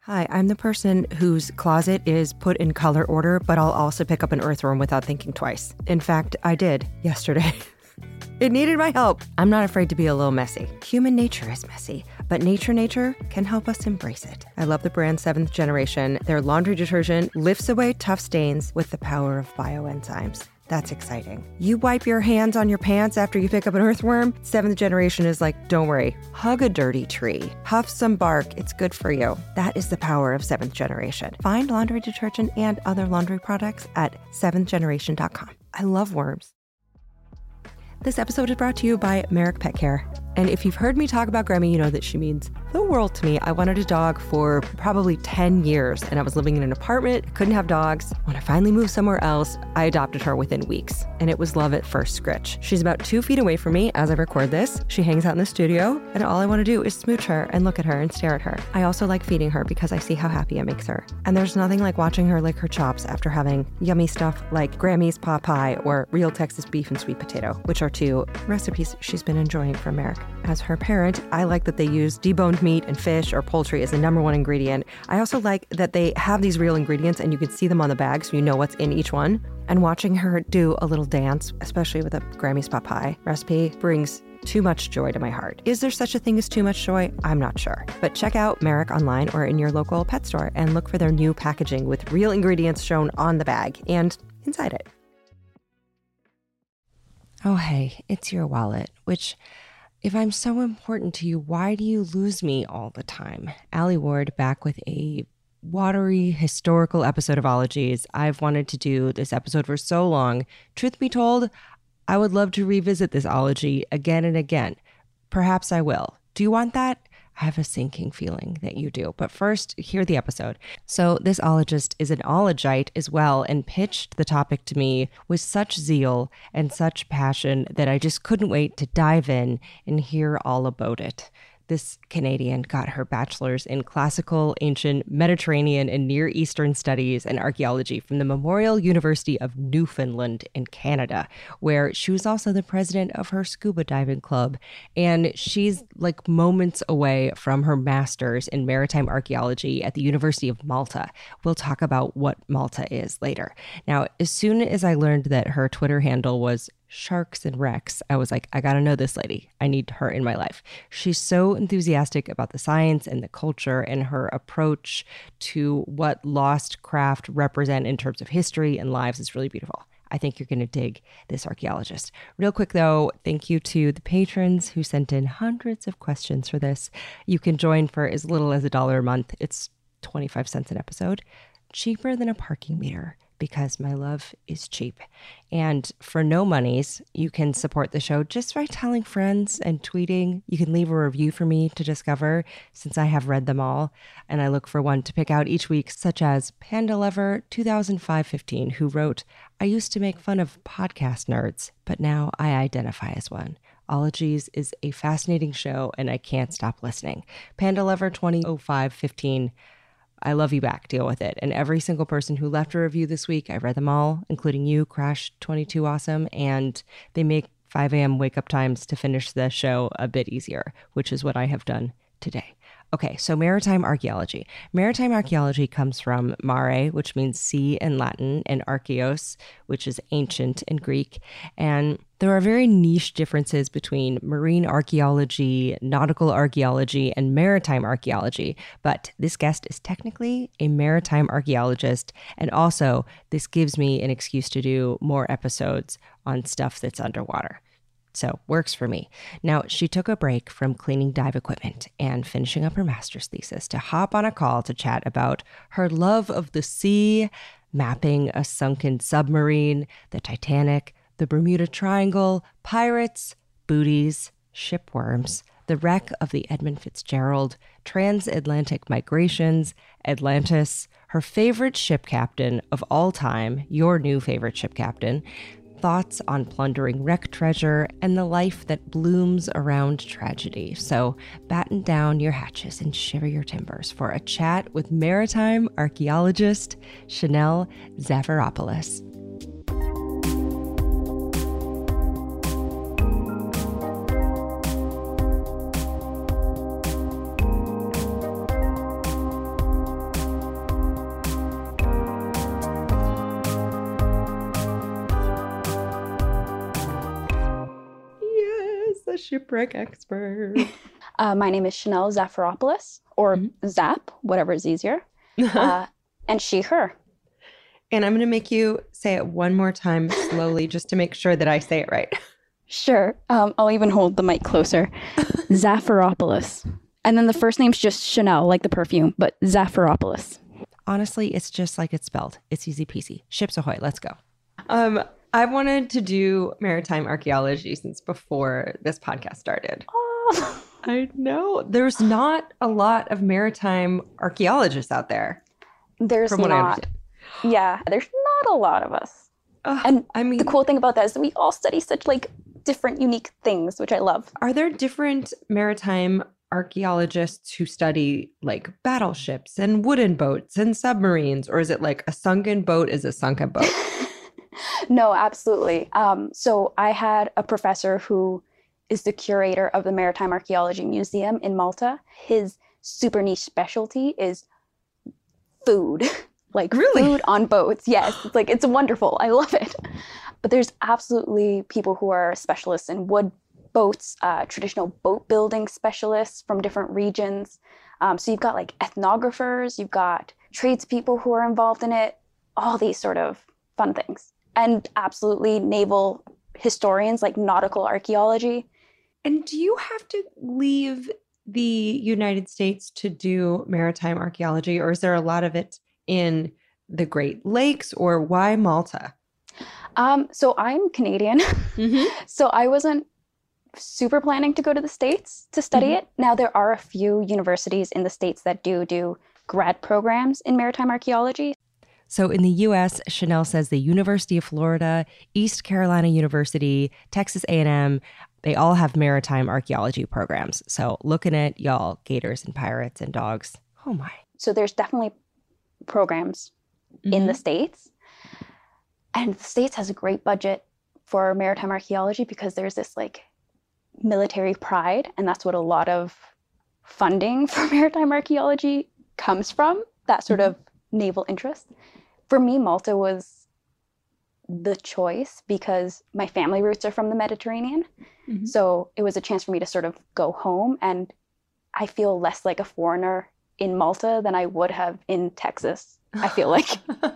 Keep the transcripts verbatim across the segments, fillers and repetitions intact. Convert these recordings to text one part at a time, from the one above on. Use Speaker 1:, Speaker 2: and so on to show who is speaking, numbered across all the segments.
Speaker 1: Hi, I'm the person whose closet is put in color order, but I'll also pick up an earthworm without thinking twice. In fact, I did yesterday. It needed my help. I'm not afraid to be a little messy. Human nature is messy, but Nature Nature can help us embrace it. I love the brand Seventh Generation. Their laundry detergent lifts away tough stains with the power of bioenzymes. That's exciting. You wipe your hands on your pants after you pick up an earthworm? Seventh Generation is like, don't worry, hug a dirty tree, huff some bark, it's good for you. That is the power of Seventh Generation. Find laundry detergent and other laundry products at seventh generation dot com. I love worms. This episode is brought to you by Merrick Pet Care. And if you've heard me talk about Grammy, you know that she means the world to me. I wanted a dog for probably ten years, and I was living in an apartment, couldn't have dogs. When I finally moved somewhere else, I adopted her within weeks, and it was love at first scritch. She's about two feet away from me as I record this. She hangs out in the studio, and all I want to do is smooch her and look at her and stare at her. I also like feeding her because I see how happy it makes her. And there's nothing like watching her lick her chops after having yummy stuff like Grammy's pot pie or real Texas beef and sweet potato, which are two recipes she's been enjoying from Merrick. As her parent, I like that they use deboned meat and fish or poultry as the number one ingredient. I also like that they have these real ingredients and you can see them on the bag so you know what's in each one. And watching her do a little dance, especially with a Grammy's pot pie recipe, brings too much joy to my heart. Is there such a thing as too much joy? I'm not sure. But check out Merrick online or in your local pet store and look for their new packaging with real ingredients shown on the bag and inside it. Oh, hey, it's your wallet, which, if I'm so important to you, why do you lose me all the time? Alie Ward back with a watery historical episode of Ologies. I've wanted to do this episode for so long. Truth be told, I would love to revisit this ology again and again. Perhaps I will. Do you want that? I have a sinking feeling that you do. But first, hear the episode. So this ologist is an ologite as well and pitched the topic to me with such zeal and such passion that I just couldn't wait to dive in and hear all about it. This Canadian got her bachelor's in classical, ancient, Mediterranean, and Near Eastern studies and archaeology from the Memorial University of Newfoundland in Canada, where she was also the president of her scuba diving club. And she's like moments away from her master's in maritime archaeology at the University of Malta. We'll talk about what Malta is later. Now, as soon as I learned that her Twitter handle was Sharks and Wrecks, I was like, I gotta know this lady. I need her in my life. She's so enthusiastic about the science and the culture, and her approach to what lost craft represent in terms of history and lives is really beautiful. I think you're going to dig this archaeologist. Real quick, though, thank you to the patrons who sent in hundreds of questions for this. You can join for as little as a dollar a month. It's twenty-five cents an episode. Cheaper than a parking meter, because my love is cheap. And for no monies, you can support the show just by telling friends and tweeting. You can leave a review for me to discover, since I have read them all, and I look for one to pick out each week, such as Panda Lover two thousand five fifteen, who wrote, I used to make fun of podcast nerds, but now I identify as one. Ologies is a fascinating show, and I can't stop listening. Panda Lover twenty oh five fifteen, I love you back. Deal with it. And every single person who left a review this week, I read them all, including you, Crash twenty-two Awesome. And they make five a.m. wake up times to finish the show a bit easier, which is what I have done today. Okay, so maritime archaeology. Maritime archaeology comes from mare, which means sea in Latin, and archaeos, which is ancient in Greek. And there are very niche differences between marine archaeology, nautical archaeology, and maritime archaeology. But this guest is technically a maritime archaeologist. And also, this gives me an excuse to do more episodes on stuff that's underwater. So, works for me. Now, she took a break from cleaning dive equipment and finishing up her master's thesis to hop on a call to chat about her love of the sea, mapping a sunken submarine, the Titanic, the Bermuda Triangle, pirates, booties, shipworms, the wreck of the Edmund Fitzgerald, transatlantic migrations, Atlantis, her favorite ship captain of all time, your new favorite ship captain, thoughts on plundering wreck treasure, and the life that blooms around tragedy. So batten down your hatches and shiver your timbers for a chat with maritime archaeologist Chanel Zafiropoulos. shipwreck expert.
Speaker 2: Uh, my name is Chanel Zafiropoulos, or mm-hmm. Zap, whatever is easier. Uh, and she, her.
Speaker 1: And I'm going to make you say it one more time slowly just to make sure that I say it right.
Speaker 2: Sure. Um, I'll even hold the mic closer. Zafiropoulos. And then the first name's just Chanel, like the perfume, but Zafiropoulos.
Speaker 1: Honestly, it's just like it's spelled. It's easy peasy. Ships ahoy. Let's go. Um, I've wanted to do maritime archaeology since before this podcast started. Oh. I know. There's not a lot of maritime archaeologists out there.
Speaker 2: There's
Speaker 1: from what
Speaker 2: not.
Speaker 1: I understand.
Speaker 2: Yeah, there's not a lot of us. Uh, and I mean, the cool thing about that is that we all study such like different, unique things, which I love.
Speaker 1: Are there different maritime archaeologists who study like battleships and wooden boats and submarines, or is it like a sunken boat is a sunken boat?
Speaker 2: No, absolutely. Um, so I had a professor who is the curator of the Maritime Archaeology Museum in Malta. His super niche specialty is food. Like really? Food on boats. Yes. It's like, it's wonderful. I love it. But there's absolutely people who are specialists in wood boats, uh, traditional boat building specialists from different regions. Um, so you've got like ethnographers, you've got tradespeople who are involved in it, all these sort of fun things. And absolutely naval historians like nautical archaeology.
Speaker 1: And do you have to leave the United States to do maritime archaeology, or is there a lot of it in the Great Lakes, or why Malta?
Speaker 2: Um, so I'm Canadian. Mm-hmm. So I wasn't super planning to go to the States to study mm-hmm. it. Now, there are a few universities in the States that do do grad programs in maritime archaeology.
Speaker 1: So in the U S, Chanel says the University of Florida, East Carolina University, Texas A and M, they all have maritime archaeology programs. So looking at y'all, gators and pirates and dogs. Oh my.
Speaker 2: So there's definitely programs mm-hmm. in the States. And the States has a great budget for maritime archaeology because there's this like military pride. And that's what a lot of funding for maritime archaeology comes from, that sort mm-hmm. of naval interest. For me, Malta was the choice because my family roots are from the Mediterranean. Mm-hmm. So it was a chance for me to sort of go home, and I feel less like a foreigner in Malta than I would have in Texas, I feel like.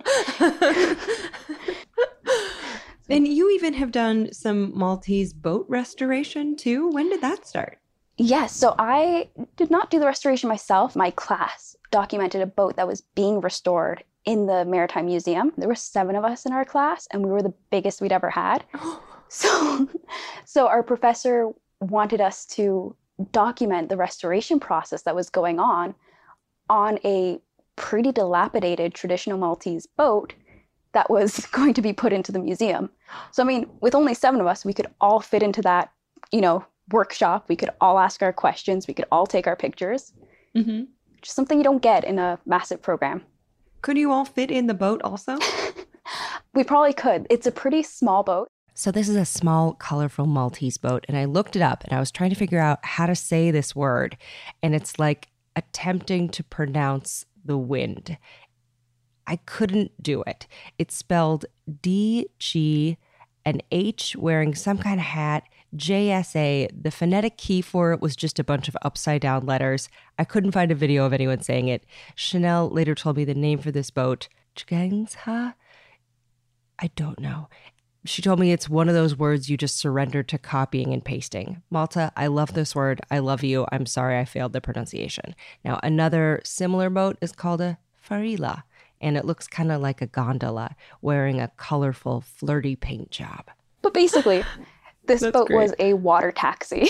Speaker 1: And you even have done some Maltese boat restoration too. When did that start?
Speaker 2: Yes, so I did not do the restoration myself. My class documented a boat that was being restored in the Maritime Museum. There were seven of us in our class, and we were the biggest we'd ever had. So, so our professor wanted us to document the restoration process that was going on on a pretty dilapidated traditional Maltese boat that was going to be put into the museum. So, I mean, with only seven of us, we could all fit into that, you know, workshop. We could all ask our questions. We could all take our pictures. Mm-hmm. Just something you don't get in a massive program.
Speaker 1: Could you all fit in the boat also?
Speaker 2: We probably could. It's a pretty small boat.
Speaker 1: So this is a small, colorful Maltese boat. And I looked it up and I was trying to figure out how to say this word. And it's like attempting to pronounce the wind. I couldn't do it. It's spelled D G, an H wearing some kind of hat, J S A. The phonetic key for it was just a bunch of upside down letters. I couldn't find a video of anyone saying it. Chanel later told me the name for this boat, Chgengsa? I don't know. She told me it's one of those words you just surrender to copying and pasting. Malta, I love this word. I love you. I'm sorry I failed the pronunciation. Now, another similar boat is called a farila, and it looks kind of like a gondola wearing a colorful, flirty paint job.
Speaker 2: But basically, this That's boat great. was a water taxi.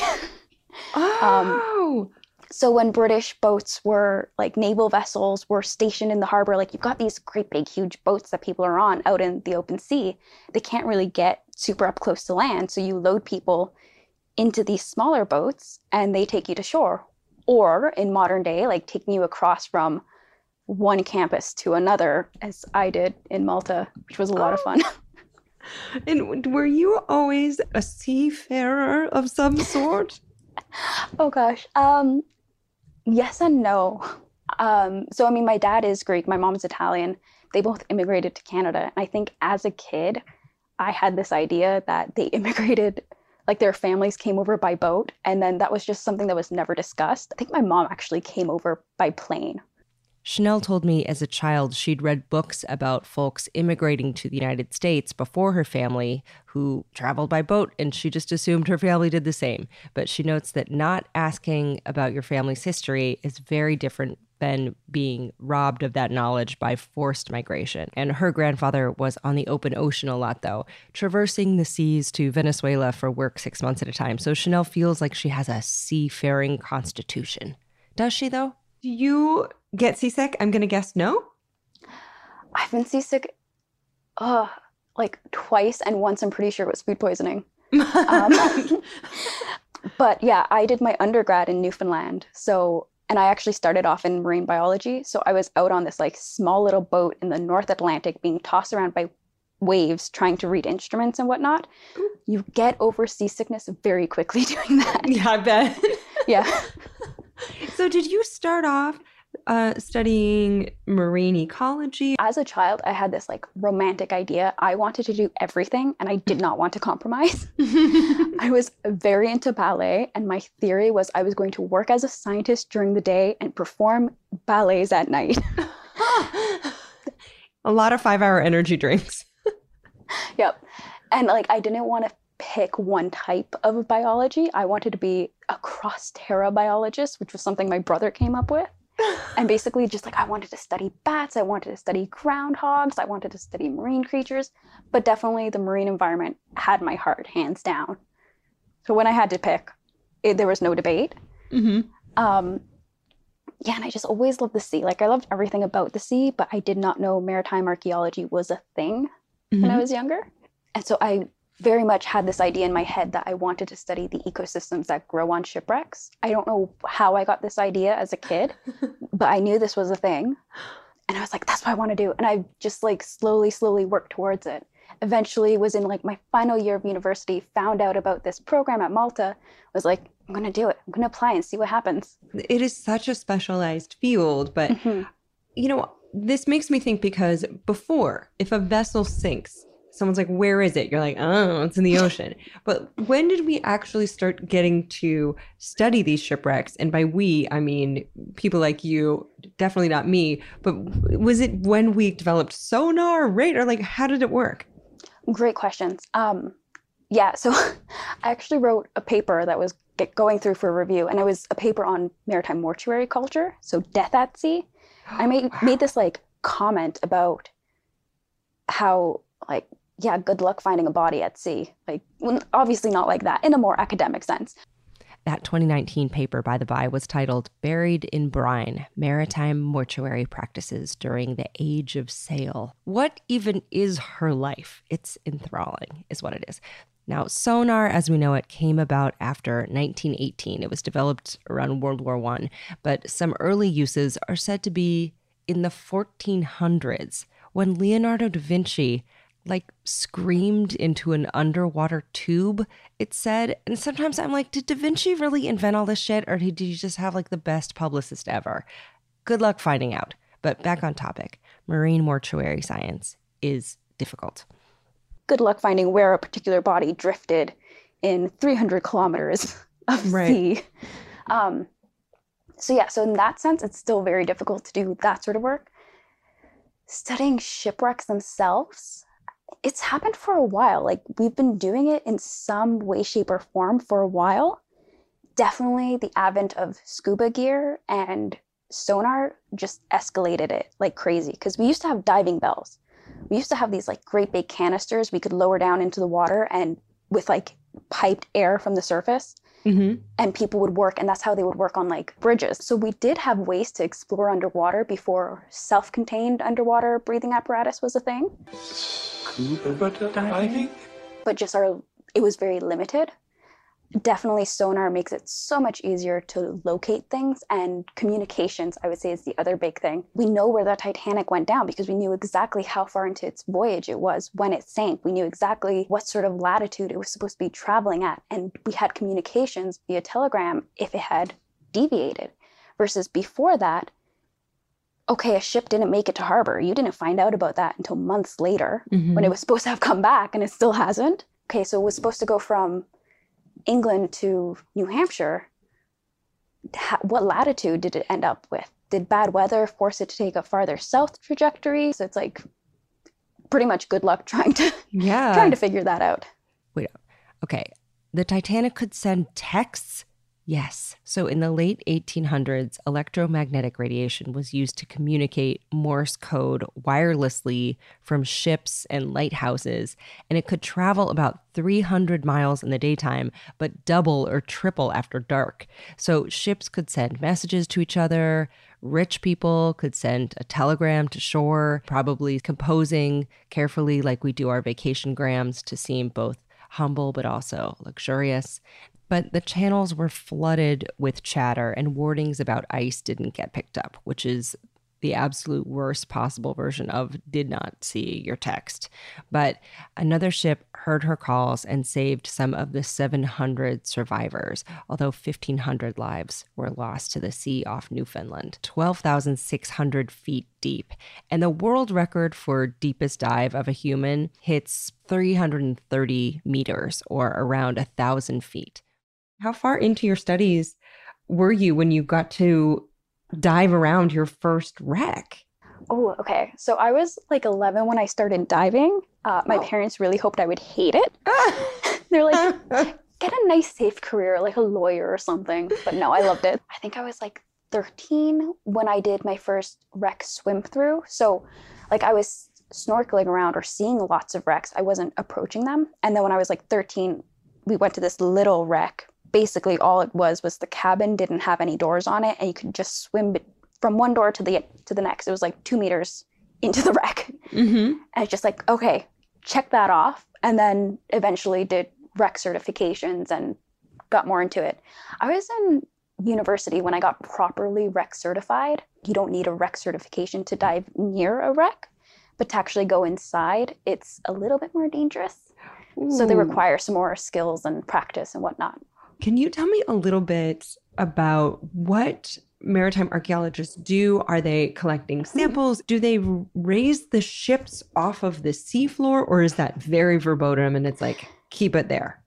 Speaker 1: Oh!
Speaker 2: Um, so when British boats were, like naval vessels were stationed in the harbor, like you've got these great big huge boats that people are on out in the open sea. They can't really get super up close to land. So you load people into these smaller boats and they take you to shore. Or in modern day, like taking you across from one campus to another, as I did in Malta, which was a lot oh. of fun.
Speaker 1: And were you always a seafarer of some sort?
Speaker 2: Oh gosh. Um, yes and no. Um, so, I mean, my dad is Greek. My mom's Italian. They both immigrated to Canada. And I think as a kid, I had this idea that they immigrated Like their families came over by boat, and then that was just something that was never discussed. I think my mom actually came over by plane.
Speaker 1: Chanel told me as a child she'd read books about folks immigrating to the United States before her family who traveled by boat, and she just assumed her family did the same. But she notes that not asking about your family's history is very different than being robbed of that knowledge by forced migration. And her grandfather was on the open ocean a lot, though, traversing the seas to Venezuela for work six months at a time. So Chanel feels like she has a seafaring constitution. Does she, though?
Speaker 3: Do you get seasick? I'm going to guess no.
Speaker 2: I've been seasick uh, like twice, and once I'm pretty sure it was food poisoning. Um, but yeah, I did my undergrad in Newfoundland. So, and I actually started off in marine biology. So I was out on this like small little boat in the North Atlantic being tossed around by waves trying to read instruments and whatnot. You get over seasickness very quickly doing that.
Speaker 3: Yeah, I bet.
Speaker 2: Yeah.
Speaker 3: So did you start off uh, studying marine ecology?
Speaker 2: As a child, I had this like romantic idea. I wanted to do everything and I did not want to compromise. I was very into ballet, and my theory was I was going to work as a scientist during the day and perform ballets at night.
Speaker 3: A lot of five-hour energy drinks.
Speaker 2: Yep. And like I didn't want to pick one type of biology. I wanted to be a cross terra biologist, which was something my brother came up with. And basically just like I wanted to study bats, I wanted to study groundhogs, I wanted to study marine creatures, but definitely the marine environment had my heart, hands down. So when I had to pick, it, there was no debate.
Speaker 3: Mm-hmm.
Speaker 2: Um, yeah, and I just always loved the sea. Like I loved everything about the sea, but I did not know maritime archaeology was a thing
Speaker 3: Mm-hmm.
Speaker 2: when I was younger. And so I very much had this idea in my head that I wanted to study the ecosystems that grow on shipwrecks. I don't know how I got this idea as a kid, but I knew this was a thing. And I was like, that's what I want to do. And I just like slowly, slowly worked towards it. Eventually was in like my final year of university, found out about this program at Malta, was like, I'm going to do it. I'm going to apply and see what happens.
Speaker 3: It is such a specialized field, but
Speaker 2: Mm-hmm.
Speaker 3: you know, this makes me think because before, if a vessel sinks, someone's like, where is it? You're like, oh, it's in the ocean. But when did we actually start getting to study these shipwrecks? And by we, I mean people like you, definitely not me. But was it when we developed sonar, radar? Like, how did it work?
Speaker 2: Great questions. Um, yeah, so I actually wrote a paper that was get going through for review, and it was a paper on maritime mortuary culture, so death at sea. I made,
Speaker 3: Wow.
Speaker 2: made this like comment about how like, yeah, good luck finding a body at sea. Like, well, obviously not like that, in a more academic sense.
Speaker 1: That twenty nineteen paper, by the by, was titled Buried in Brine, Maritime Mortuary Practices During the Age of Sail. What even is her life? It's enthralling, is what it is. Now, sonar, as we know it, came about after nineteen eighteen. It was developed around World War One, but some early uses are said to be in the fourteen hundreds, when Leonardo da Vinci like screamed into an underwater tube, it said. And sometimes I'm like, did Da Vinci really invent all this shit, or did he just have like the best publicist ever? Good luck finding out. But back on topic, marine mortuary science is difficult.
Speaker 2: Good luck finding where a particular body drifted in three hundred kilometers of
Speaker 3: Right.
Speaker 2: sea. Um, so yeah, so in that sense, it's still very difficult to do that sort of work. Studying shipwrecks themselves, it's happened for a while. Like we've been doing it in some way, shape, or form for a while. Definitely the advent of scuba gear and sonar just escalated it like crazy, because we used to have diving bells. We used to have these like great big canisters we could lower down into the water and with like piped air from the surface.
Speaker 3: Mm-hmm.
Speaker 2: And people would work, and that's how they would work on like bridges. So we did have ways to explore underwater before self-contained underwater breathing apparatus was a thing.
Speaker 4: Scuba diving?
Speaker 2: But just our, it was very limited. Definitely sonar makes it so much easier to locate things, and communications, I would say, is the other big thing. We know where the Titanic went down because we knew exactly how far into its voyage it was when it sank. We knew exactly what sort of latitude it was supposed to be traveling at, and we had communications via telegram if it had deviated. Versus before that, okay, a ship didn't make it to harbor. You didn't find out about that until months later
Speaker 3: Mm-hmm.
Speaker 2: when it was supposed to have come back, and it still hasn't. Okay, so it was supposed to go from England to New Hampshire, ha- what latitude did it end up with? Did bad weather force it to take a farther south trajectory? So it's like pretty much good luck trying to
Speaker 3: Yeah.
Speaker 2: trying to figure that out.
Speaker 1: Wait, okay. The Titanic could send texts? Yes. So in the late eighteen hundreds, electromagnetic radiation was used to communicate Morse code wirelessly from ships and lighthouses, and it could travel about three hundred miles in the daytime, but double or triple after dark. So ships could send messages to each other. Rich people could send a telegram to shore, probably composing carefully like we do our vacation grams to seem both humble but also luxurious. But the channels were flooded with chatter, and warnings about ice didn't get picked up, which is the absolute worst possible version of did not see your text. But another ship heard her calls and saved some of the seven hundred survivors, although fifteen hundred lives were lost to the sea off Newfoundland, twelve thousand six hundred feet deep. And the world record for deepest dive of a human hits three hundred thirty meters, or around one thousand feet.
Speaker 3: How far into your studies were you when you got to dive around your first wreck?
Speaker 2: Oh, okay. So I was like eleven when I started diving. Uh, my
Speaker 3: Oh.
Speaker 2: parents really hoped I would hate it. They're like, get a nice, safe career, like a lawyer or something. But no, I loved it. I think I was like thirteen when I did my first wreck swim through. So, like, I was snorkeling around or seeing lots of wrecks. I wasn't approaching them. And then when I was like thirteen, we went to this little wreck. Basically, all it was was the cabin didn't have any doors on it, and you could just swim from one door to the to the next. It was like two meters into the wreck.
Speaker 3: Mm-hmm.
Speaker 2: And it's just like, okay, check that off. And then eventually did wreck certifications and got more into it. I was in university when I got properly wreck certified. You don't need a wreck certification to dive near a wreck, but to actually go inside, it's a little bit more dangerous. So they
Speaker 3: Ooh.
Speaker 2: require some more skills and practice and whatnot.
Speaker 3: Can you tell me a little bit about what maritime archaeologists do? Are they collecting samples? Do they r- raise the ships off of the seafloor, or is that very verboten and it's like, keep it there?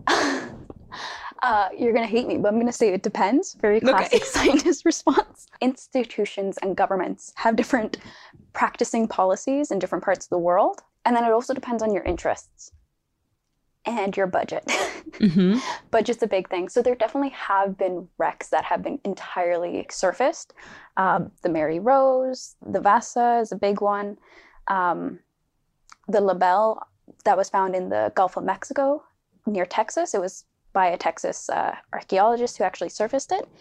Speaker 2: Uh, you're going to hate me, but I'm going to say it depends. Very classic
Speaker 3: Okay.
Speaker 2: scientist response. Institutions and governments have different practicing policies in different parts of the world. And then it also depends on your interests and your budget.
Speaker 3: Mm-hmm.
Speaker 2: Budget's a big thing. So there definitely have been wrecks that have been entirely surfaced. Um, the Mary Rose, the Vasa is a big one. Um, the La Belle that was found in the Gulf of Mexico near Texas. It was by a Texas uh, archaeologist who actually surfaced it.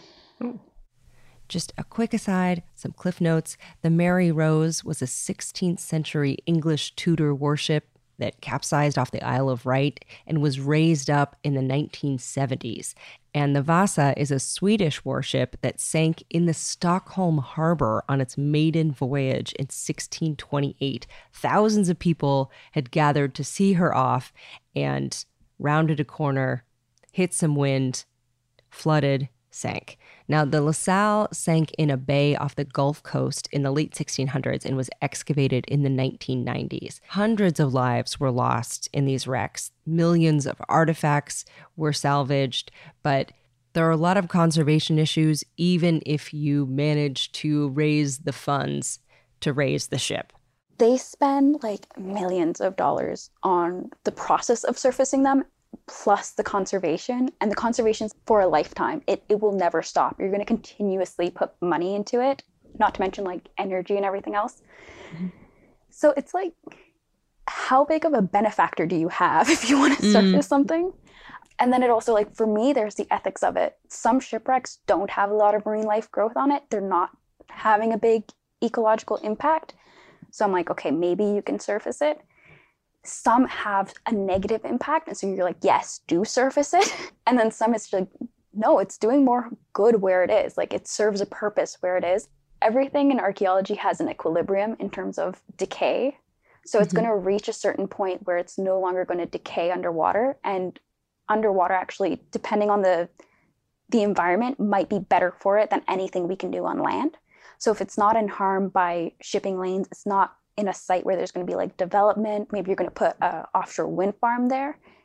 Speaker 1: Just a quick aside, some cliff notes. The Mary Rose was a sixteenth century English Tudor warship that capsized off the Isle of Wight and was raised up in the nineteen seventies. And the Vasa is a Swedish warship that sank in the Stockholm harbor on its maiden voyage in sixteen twenty-eight. Thousands of people had gathered to see her off and rounded a corner, hit some wind, flooded, sank. Now, the La Salle sank in a bay off the Gulf Coast in the late sixteen hundreds and was excavated in the nineteen nineties. Hundreds of lives were lost in these wrecks. Millions of artifacts were salvaged, but there are a lot of conservation issues, even if you manage to raise the funds to raise the ship.
Speaker 2: They spend like millions of dollars on the process of surfacing them, plus the conservation. And the conservation's for a lifetime. It it will never stop. You're going to continuously put money into it, not to mention like energy and everything else. Mm-hmm. So it's like, how big of a benefactor do you have if you want to surface mm. something? And then it also, like, for me, there's the ethics of it. Some shipwrecks don't have a lot of marine life growth on it. They're not having a big ecological impact. So I'm like, okay, maybe you can surface it. Some have a negative impact. And so you're like, yes, do surface it. And then some it's like, no, it's doing more good where it is. Like, it serves a purpose where it is. Everything in archaeology has an equilibrium in terms of decay. So it's mm-hmm. going to reach a certain point where it's no longer going to decay underwater. And underwater, actually, depending on the the environment, might be better for it than anything we can do on land. So if it's not in harm by shipping lanes, it's not in a site where there's going to be like development, maybe you're going to put an offshore wind farm there,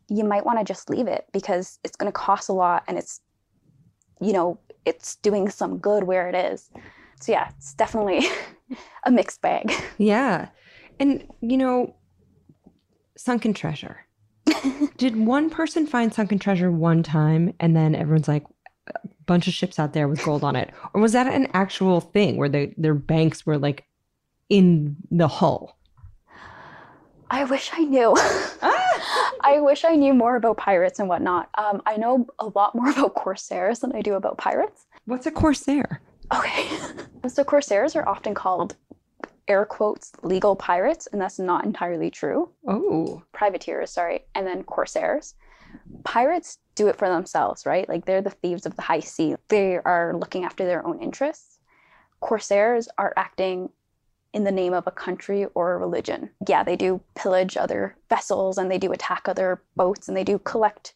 Speaker 2: you might want to just leave it because it's going to cost a lot and it's, you know, it's doing some good where it is. So yeah, it's definitely a mixed bag.
Speaker 3: Yeah. And, you know, sunken treasure. Did one person find sunken treasure one time and then everyone's like, a bunch of ships out there with gold on it? Or was that an actual thing where they, their banks were like in the hull?
Speaker 2: I wish I knew. I wish I knew more about pirates and whatnot. Um, I know a lot more about corsairs than I do about pirates.
Speaker 3: What's a corsair?
Speaker 2: Okay. So corsairs are often called, air quotes, legal pirates, and that's not entirely true.
Speaker 3: Oh.
Speaker 2: Privateers, sorry, and then corsairs. Pirates do it for themselves, right? Like they're the thieves of the high sea. They are looking after their own interests. Corsairs are acting in the name of a country or a religion. Yeah, they do pillage other vessels and they do attack other boats and they do collect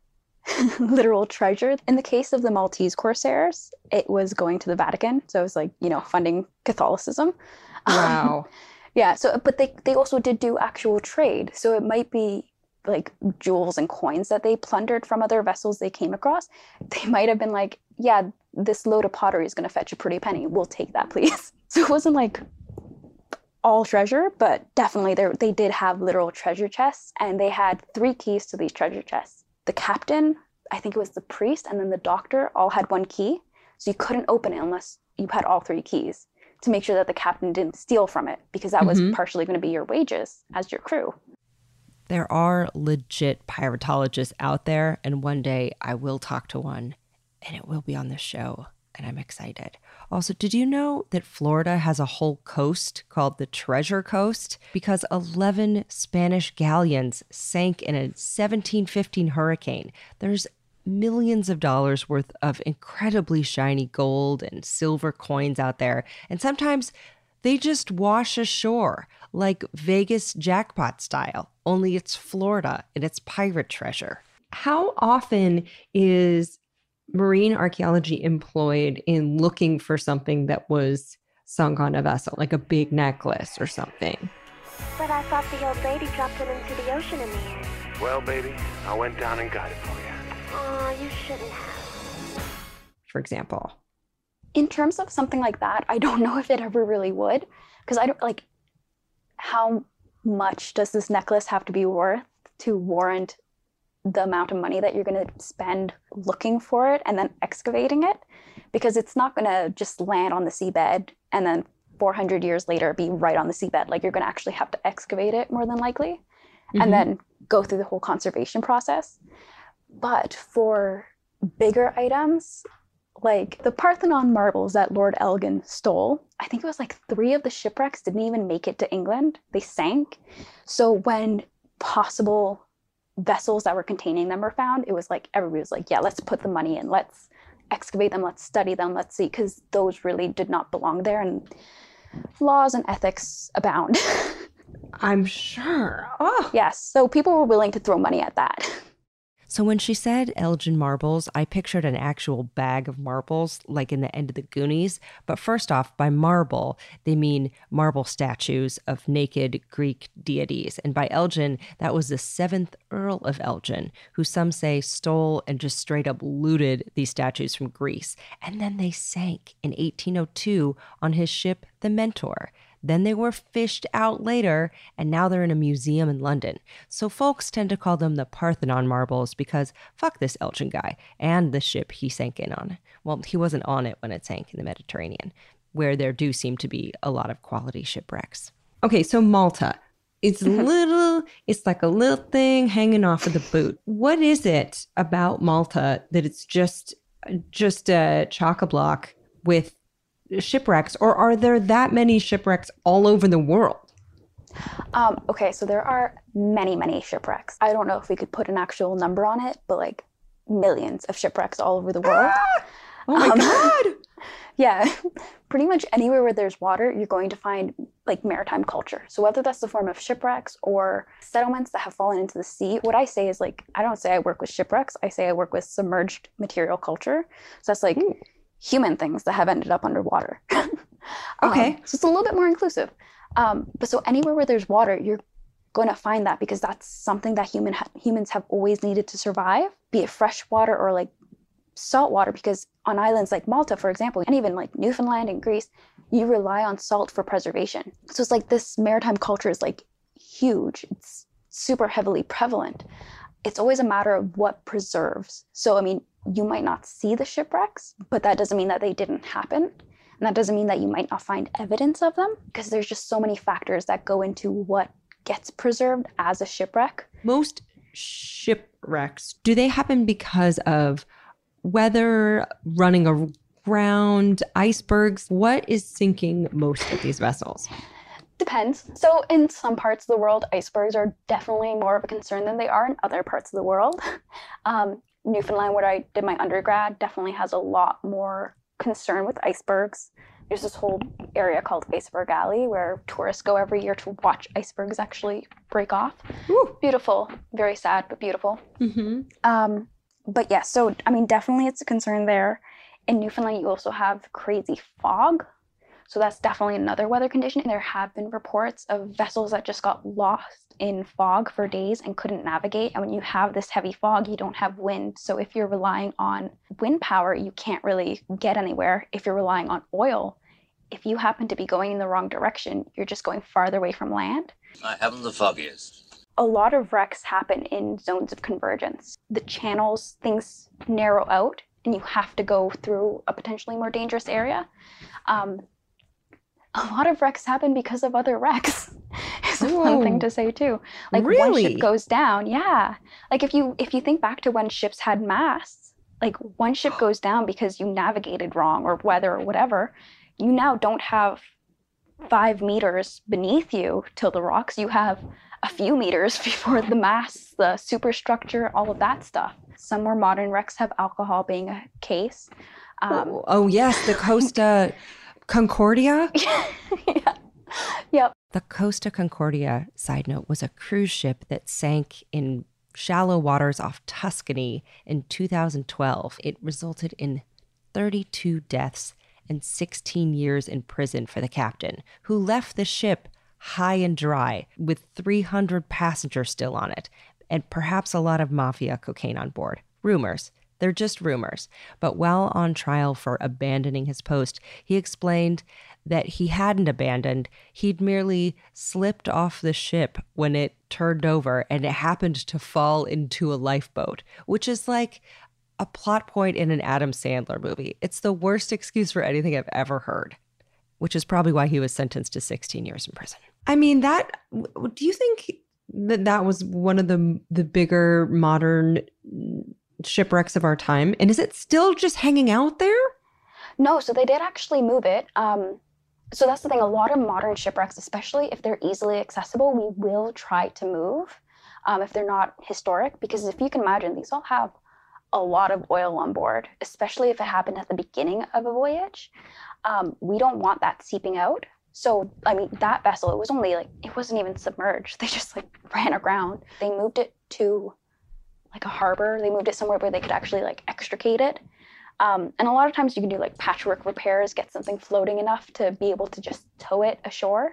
Speaker 2: literal treasure. In the case of the Maltese corsairs, it was going to the Vatican. So it was like, you know, funding Catholicism.
Speaker 3: Wow.
Speaker 2: Um, yeah. So, but they, they also did do actual trade. So it might be like jewels and coins that they plundered from other vessels they came across. They might have been like, yeah, this load of pottery is going to fetch a pretty penny. We'll take that, please. So it wasn't like all treasure, but definitely they they did have literal treasure chests, and they had three keys to these treasure chests. The captain, I think it was the priest, and then the doctor all had one key. So you couldn't open it unless you had all three keys to make sure that the captain didn't steal from it, because that
Speaker 3: Mm-hmm.
Speaker 2: was partially going to be your wages as your crew.
Speaker 1: There are legit piratologists out there, and one day I will talk to one, and it will be on this show, and I'm excited. Also, did you know that Florida has a whole coast called the Treasure Coast because eleven Spanish galleons sank in a seventeen fifteen hurricane? There's millions of dollars worth of incredibly shiny gold and silver coins out there, and sometimes they just wash ashore like Vegas jackpot style, only it's Florida and it's pirate treasure.
Speaker 3: How often is marine archaeology employed in looking for something that was sunk on a vessel, like a big necklace or something?
Speaker 5: But I thought the old lady dropped it into the ocean in the end.
Speaker 4: Well, baby, I went down and got it for you.
Speaker 5: Aw, you shouldn't have.
Speaker 3: For example.
Speaker 2: In terms of something like that, I don't know if it ever really would, because I don't like, how much does this necklace have to be worth to warrant the amount of money that you're going to spend looking for it and then excavating it? Because it's not going to just land on the seabed and then four hundred years later be right on the seabed. Like you're going to actually have to excavate it more than likely, mm-hmm. and then go through the whole conservation process. But for bigger items, like the Parthenon marbles that Lord Elgin stole, I think it was like three of the shipwrecks didn't even make it to England. They sank. So when possible vessels that were containing them were found, it was like everybody was like, yeah, let's put the money in. Let's excavate them. Let's study them. Let's see, because those really did not belong there. And laws and ethics abound.
Speaker 3: I'm sure. Oh,
Speaker 2: Yes. So people were willing to throw money at that.
Speaker 1: So when she said Elgin marbles, I pictured an actual bag of marbles like in the end of the Goonies. But first off, by marble, they mean marble statues of naked Greek deities. And by Elgin, that was the seventh Earl of Elgin, who some say stole and just straight up looted these statues from Greece. And then they sank in eighteen oh two on his ship, the Mentor. Then they were fished out later, and now they're in a museum in London. So folks tend to call them the Parthenon marbles because fuck this Elgin guy and the ship he sank in on. Well, he wasn't on it when it sank in the Mediterranean, where there do seem to be a lot of quality shipwrecks.
Speaker 3: okay. So Malta. It's little, it's like a little thing hanging off of the boot. What is it about Malta that it's just, just a chock-a-block with shipwrecks, or are there that many shipwrecks all over the world?
Speaker 2: Um, okay, so there are many, many shipwrecks. I don't know if we could put an actual number on it, but like millions of shipwrecks all over the world.
Speaker 3: Ah! Oh my
Speaker 2: Um,
Speaker 3: God.
Speaker 2: Yeah, pretty much anywhere where there's water, you're going to find like maritime culture. So whether that's the form of shipwrecks or settlements that have fallen into the sea, what I say is like, I don't say I work with shipwrecks. I say I work with submerged material culture. So that's like
Speaker 3: Ooh.
Speaker 2: human things that have ended up underwater.
Speaker 3: Okay.
Speaker 2: Um, so it's a little bit more inclusive. Um, but so anywhere where there's water, you're going to find that because that's something that human ha- humans have always needed to survive, be it fresh water or like salt water, because on islands like Malta, for example, and even like Newfoundland and Greece, you rely on salt for preservation. So it's like this maritime culture is like huge. It's super heavily prevalent. It's always a matter of what preserves. So, I mean, you might not see the shipwrecks, but that doesn't mean that they didn't happen. And that doesn't mean that you might not find evidence of them, because there's just so many factors that go into what gets preserved as a shipwreck.
Speaker 3: Most shipwrecks, do they happen because of weather, running aground, icebergs? What is sinking most of these vessels?
Speaker 2: Depends. So in some parts of the world, icebergs are definitely more of a concern than they are in other parts of the world. Um, Newfoundland, where I did my undergrad, definitely has a lot more concern with icebergs. There's this whole area called Iceberg Alley where tourists go every year to watch icebergs actually break off. Ooh. Beautiful. Very sad, but beautiful. Mm-hmm. Um, but yeah, so, I mean, definitely it's a concern there. In Newfoundland, you also have crazy fog. So that's definitely another weather condition. And there have been reports of vessels that just got lost in fog for days and couldn't navigate. And when you have this heavy fog, you don't have wind. So if you're relying on wind power, you can't really get anywhere. If you're relying on oil, if you happen to be going in the wrong direction, you're just going farther away from land.
Speaker 6: I haven't the foggiest.
Speaker 2: A lot of wrecks happen in zones of convergence. The channels, things narrow out, and you have to go through a potentially more dangerous area. Um, a lot of wrecks happen because of other wrecks. It's a
Speaker 3: Whoa.
Speaker 2: fun thing to say too. Like
Speaker 3: Really?
Speaker 2: one ship goes down, yeah. Like if you if you think back to when ships had masts, like one ship goes down because you navigated wrong or weather or whatever. You now don't have five meters beneath you till the rocks. You have a few meters before the masts, the superstructure, all of that stuff. Some more modern wrecks have alcohol being a case. Um,
Speaker 3: oh, oh, yes, the Costa Concordia?
Speaker 2: yeah. Yep.
Speaker 1: The Costa Concordia, side note, was a cruise ship that sank in shallow waters off Tuscany in two thousand twelve. It resulted in thirty-two deaths and sixteen years in prison for the captain, who left the ship high and dry with three hundred passengers still on it, and perhaps a lot of mafia cocaine on board. Rumors. They're just rumors. But while on trial for abandoning his post, he explained that he hadn't abandoned. He'd merely slipped off the ship when it turned over, and it happened to fall into a lifeboat, which is like a plot point in an Adam Sandler movie. It's the worst excuse for anything I've ever heard, which is probably why he was sentenced to sixteen years in prison.
Speaker 3: I mean, that, do you think that that was one of the the bigger modern shipwrecks of our time? And is it still just hanging out there?
Speaker 2: No, so they did actually move it. Um, so that's the thing. A lot of modern shipwrecks, especially if they're easily accessible, we will try to move um, if they're not historic. Because if you can imagine, these all have a lot of oil on board, especially if it happened at the beginning of a voyage. Um, we don't want that seeping out. So, I mean, that vessel, it was only like, it wasn't even submerged. They just like ran aground. They moved it to like a harbor. They moved it somewhere where they could actually like extricate it. Um, and a lot of times you can do like patchwork repairs, get something floating enough to be able to just tow it ashore.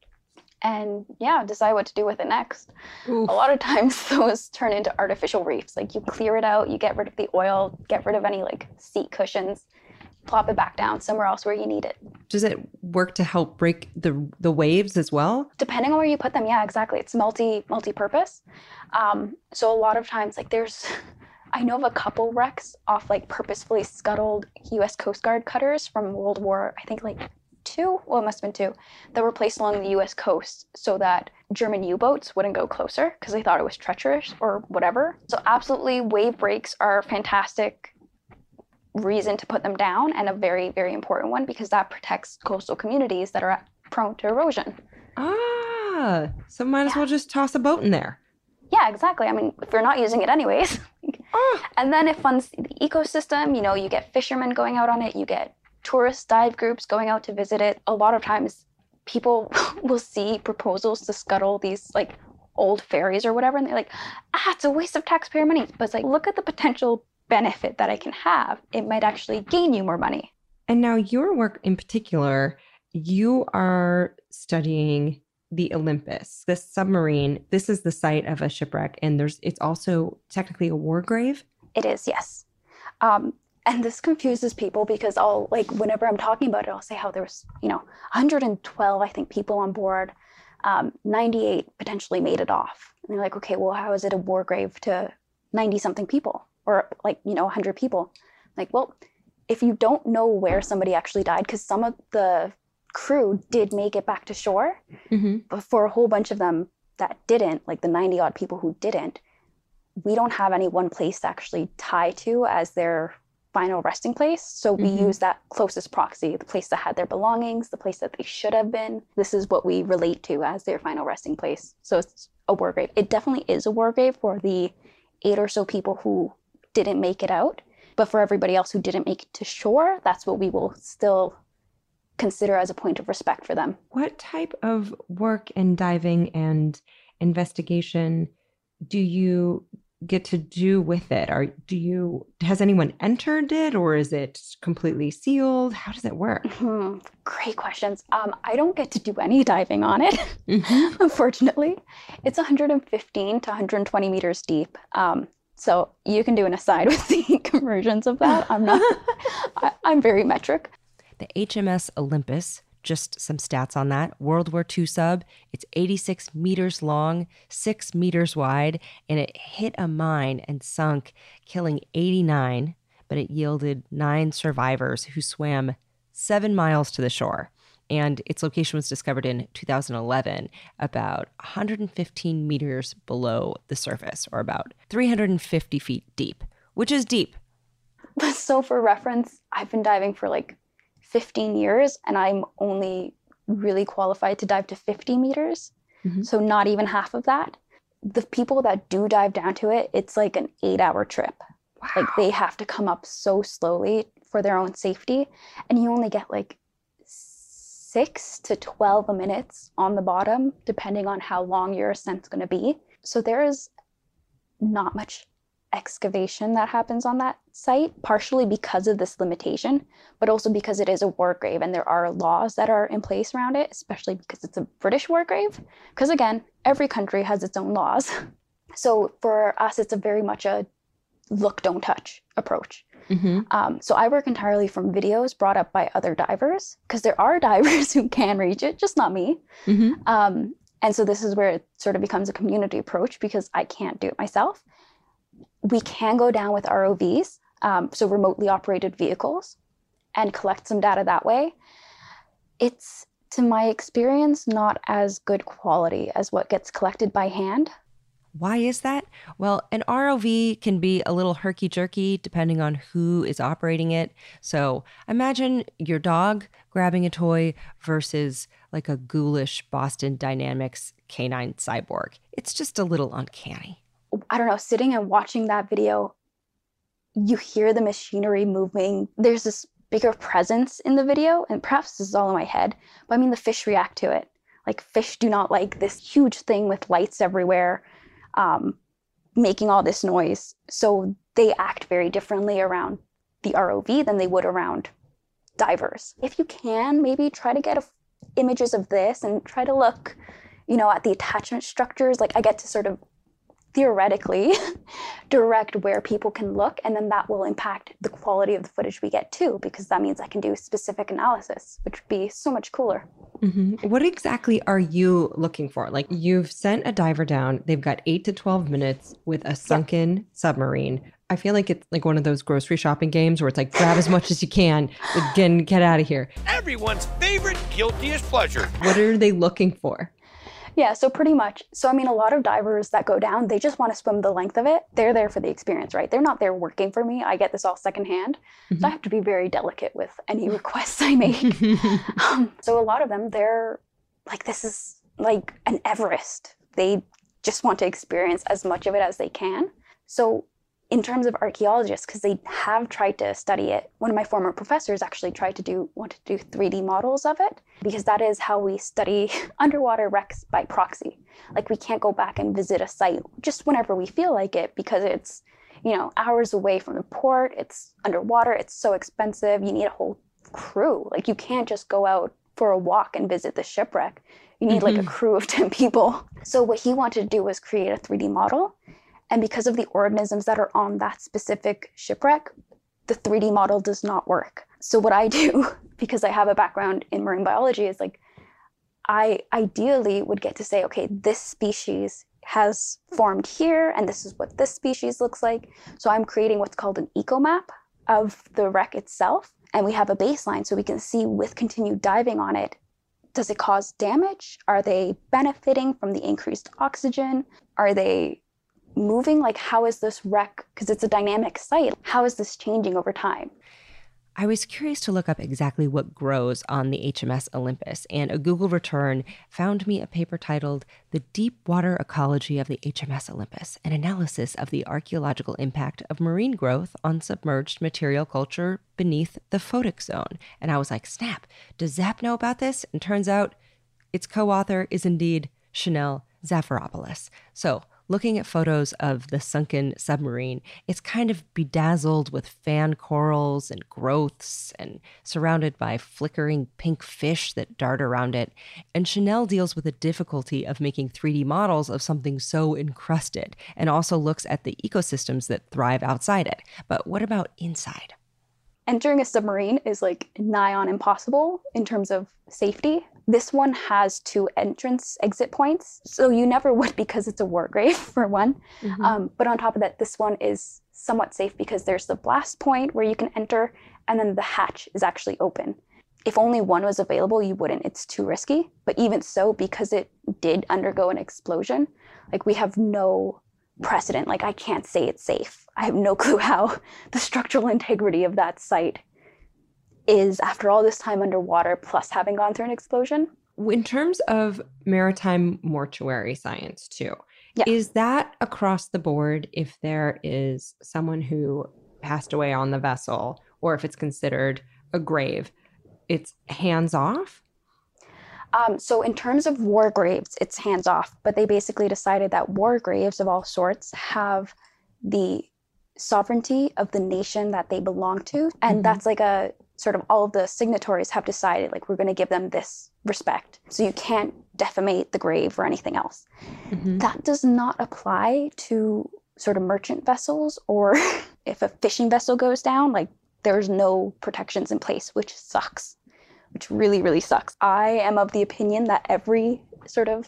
Speaker 2: And yeah, decide what to do with it next. Oof. A lot of times those turn into artificial reefs. Like you clear it out, you get rid of the oil, get rid of any like seat cushions, plop it back down somewhere else where you need it.
Speaker 3: Does it work to help break the the waves as well?
Speaker 2: Depending on where you put them, yeah, exactly. It's multi multi-purpose. Um, so a lot of times, like there's, I know of a couple wrecks off like purposefully scuttled U S Coast Guard cutters from World War, I think like two, well it must have been two, that were placed along the U S coast so that German U-boats wouldn't go closer because they thought it was treacherous or whatever. So absolutely, wave breaks are fantastic reason to put them down, and a very, very important one because that protects coastal communities that are prone to erosion.
Speaker 3: Ah, so might as
Speaker 2: Yeah.
Speaker 3: well just toss a boat in there.
Speaker 2: Yeah, exactly. I mean, if you're not using it anyways.
Speaker 3: Oh.
Speaker 2: And then it funds the ecosystem. You know, you get fishermen going out on it. You get tourist dive groups going out to visit it. A lot of times people will see proposals to scuttle these like old ferries or whatever. And they're like, ah, it's a waste of taxpayer money. But it's like, look at the potential benefit that I can have. It might actually gain you more money.
Speaker 3: And now your work in particular, you are studying the Olympus, this submarine, this is the site of a shipwreck, and there's it's also technically a war grave.
Speaker 2: It is, yes. Um, and this confuses people because I'll, like, whenever I'm talking about it, I'll say how there was, you know, one hundred twelve, I think, people on board. Um, ninety-eight potentially made it off. And they're like, okay, well, how is it a war grave to ninety-something people? Or, like, you know, one hundred people? Like, well, if you don't know where somebody actually died, because some of the crew did make it back to shore,
Speaker 3: Mm-hmm.
Speaker 2: but for a whole bunch of them that didn't, like the ninety odd people who didn't, we don't have any one place to actually tie to as their final resting place. So we
Speaker 3: Mhm.
Speaker 2: use that closest proxy, the place that had their belongings, the place that they should have been. This is what we relate to as their final resting place. So it's a war grave. It definitely is a war grave for the eight or so people who didn't make it out. But for everybody else who didn't make it to shore, that's what we will still consider as a point of respect for them.
Speaker 3: What type of work and diving and investigation do you get to do with it? Or do you, has anyone entered it, or is it completely sealed? How does it work?
Speaker 2: Hmm, great questions. Um, I don't get to do any diving on it,
Speaker 3: Mm-hmm.
Speaker 2: unfortunately. It's one hundred fifteen to one hundred twenty meters deep. Um, so you can do an aside with the conversions of that. I'm not, I, I'm very metric.
Speaker 1: The H M S Olympus, just some stats on that, World War Two sub, it's eighty-six meters long, six meters wide, and it hit a mine and sunk, killing eighty-nine, but it yielded nine survivors who swam seven miles to the shore. And its location was discovered in two thousand eleven, about one hundred fifteen meters below the surface, or about three hundred fifty feet deep, which is deep.
Speaker 2: So for reference, I've been diving for like fifteen years, and I'm only really qualified to dive to fifty meters.
Speaker 3: Mhm.
Speaker 2: So not even half of that. The people that do dive down to it, it's like an eight hour trip. Like they have to come up so slowly for their own safety. And you only get like six to twelve minutes on the bottom, depending on how long your ascent's going to be. So there is not much excavation that happens on that site, partially because of this limitation, but also because it is a war grave and there are laws that are in place around it, especially because it's a British war grave. Because again, every country has its own laws. So for us, it's a very much a look, don't touch approach.
Speaker 3: Mm-hmm.
Speaker 2: Um, so I work entirely from videos brought up by other divers, because there are divers who can reach it, just not me.
Speaker 3: Mm-hmm.
Speaker 2: Um, and so this is where it sort of becomes a community approach, because I can't do it myself. We can go down with R O Vs, um, so remotely operated vehicles, and collect some data that way. It's, to my experience, not as good quality as what gets collected by hand.
Speaker 1: Why is that? Well, an R O V can be a little herky-jerky depending on who is operating it. So imagine your dog grabbing a toy versus like a ghoulish Boston Dynamics canine cyborg. It's just a little uncanny.
Speaker 2: I don't know, sitting and watching that video, you hear the machinery moving. There's this bigger presence in the video, and perhaps this is all in my head, but I mean, the fish react to it. Like, fish do not like this huge thing with lights everywhere, um, making all this noise. So they act very differently around the R O V than they would around divers. If you can, maybe try to get a, images of this and try to look, you know, at the attachment structures. Like, I get to sort of theoretically direct where people can look, and then that will impact the quality of the footage we get too, because that means I can do specific analysis, which would be so much cooler.
Speaker 3: Mm-hmm. What exactly are you looking for? Like, you've sent a diver down, they've got eight to twelve minutes with a sunken submarine. I feel like it's like one of those grocery shopping games where it's like, grab as much as you can, again, get out of here.
Speaker 7: Everyone's favorite guiltiest pleasure.
Speaker 3: What are they looking for?
Speaker 2: Yeah, so pretty much. So, I mean, a lot of divers that go down, they just want to swim the length of it. They're there for the experience, right? They're not there working for me. I get this all secondhand.
Speaker 3: Mhm.
Speaker 2: So I have to be very delicate with any requests I make. um, so a lot of them, they're like, this is like an Everest. They just want to experience as much of it as they can. So in terms of archaeologists, because they have tried to study it, one of my former professors actually tried to do, wanted to do three D models of it, because that is how we study underwater wrecks by proxy. Like, we can't go back and visit a site just whenever we feel like it, because it's, you know, hours away from the port, it's underwater, it's so expensive, you need a whole crew. Like, you can't just go out for a walk and visit the shipwreck. You need like a crew of ten people. So what he wanted to do was create a three D model. And because of the organisms that are on that specific shipwreck, the three D model does not work. So what I do, because I have a background in marine biology, is like, I ideally would get to say, okay, this species has formed here, and this is what this species looks like. So I'm creating what's called an eco map of the wreck itself. And we have a baseline so we can see with continued diving on it, does it cause damage? Are they benefiting from the increased oxygen? Are they moving? Like, how is this wreck, because it's a dynamic site, how is this changing over time?
Speaker 1: I was curious to look up exactly what grows on the H M S Olympus, and a Google return found me a paper titled The Deep Water Ecology of the H M S Olympus, an analysis of the archaeological impact of marine growth on submerged material culture beneath the photic zone. And I was like, snap, does Zap know about this? And turns out its co-author is indeed Chanel Zafiropoulos. So looking at photos of the sunken submarine, it's kind of bedazzled with fan corals and growths and surrounded by flickering pink fish that dart around it. And Chanel deals with the difficulty of making three D models of something so encrusted, and also looks at the ecosystems that thrive outside it. But what about inside?
Speaker 2: Entering a submarine is like nigh on impossible in terms of safety. This one has two entrance exit points, so you never would, because it's a war grave, for one. Mm-hmm. Um, but on top of that, this one is somewhat safe because there's the blast point where you can enter, and then the hatch is actually open. If only one was available, you wouldn't. It's too risky. But even so, because it did undergo an explosion, like, we have no precedent. Like, I can't say it's safe. I have no clue how the structural integrity of that site is after all this time underwater, plus having gone through an explosion.
Speaker 3: In terms of maritime mortuary science too,
Speaker 2: yeah.
Speaker 3: Is that across the board if there is someone who passed away on the vessel, or if it's considered a grave, it's hands off?
Speaker 2: Um, so in terms of war graves, it's hands off, but they basically decided that war graves of all sorts have the sovereignty of the nation that they belong to. And mm-hmm. that's like a sort of, all of the signatories have decided, like, we're going to give them this respect. So you can't defamate the grave or anything else. Mm-hmm. That does not apply to sort of merchant vessels, or if a fishing vessel goes down, like, there's no protections in place, which sucks. Which really, really sucks. I am of the opinion that every sort of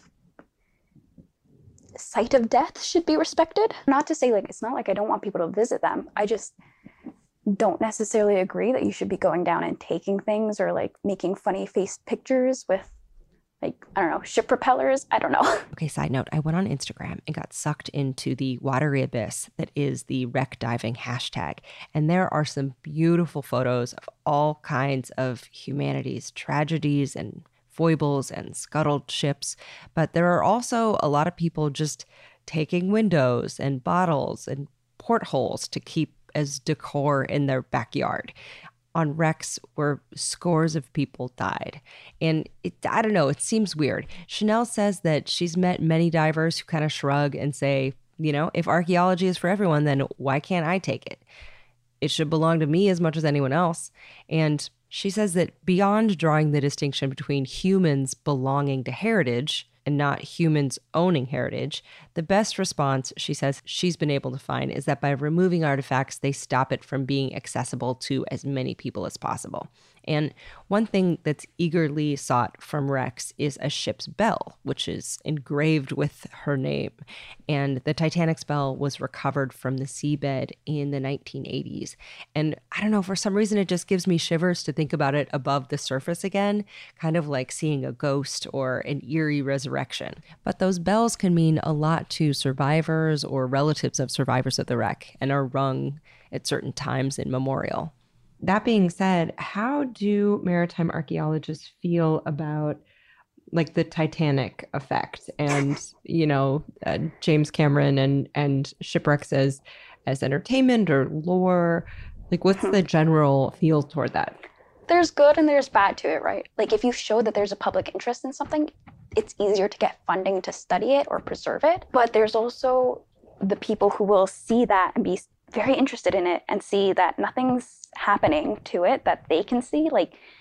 Speaker 2: site of death should be respected. Not to say, like, it's not like I don't want people to visit them. I just don't necessarily agree that you should be going down and taking things, or like making funny faced pictures with, like, I don't know, ship propellers. I don't know.
Speaker 1: Okay, side note, I went on Instagram and got sucked into the watery abyss that is the wreck diving hashtag. And there are some beautiful photos of all kinds of humanity's tragedies and foibles and scuttled ships. But there are also a lot of people just taking windows and bottles and portholes to keep as decor in their backyard, on wrecks where scores of people died. And it, I don't know, it seems weird. Chanel says that she's met many divers who kind of shrug and say, you know, if archaeology is for everyone, then why can't I take it? It should belong to me as much as anyone else. And she says that beyond drawing the distinction between humans belonging to heritage and not humans owning heritage, the best response, she says, she's been able to find is that by removing artifacts, they stop it from being accessible to as many people as possible. And one thing that's eagerly sought from wrecks is a ship's bell, which is engraved with her name. And the Titanic's bell was recovered from the seabed in the nineteen eighties. And I don't know, for some reason, it just gives me shivers to think about it above the surface again, kind of like seeing a ghost or an eerie resurrection. But those bells can mean a lot to survivors or relatives of survivors of the wreck, and are rung at certain times in memorial.
Speaker 3: That being said, how do maritime archaeologists feel about, like, the Titanic effect and, you know, uh, James Cameron and, and shipwrecks as, as entertainment or lore? Like, what's the general feel toward that?
Speaker 2: There's good and there's bad to it, right? Like, if you show that there's a public interest in something, it's easier to get funding to study it or preserve it. But there's also the people who will see that and be very interested in it and see that nothing's happening to it that they can see. Like,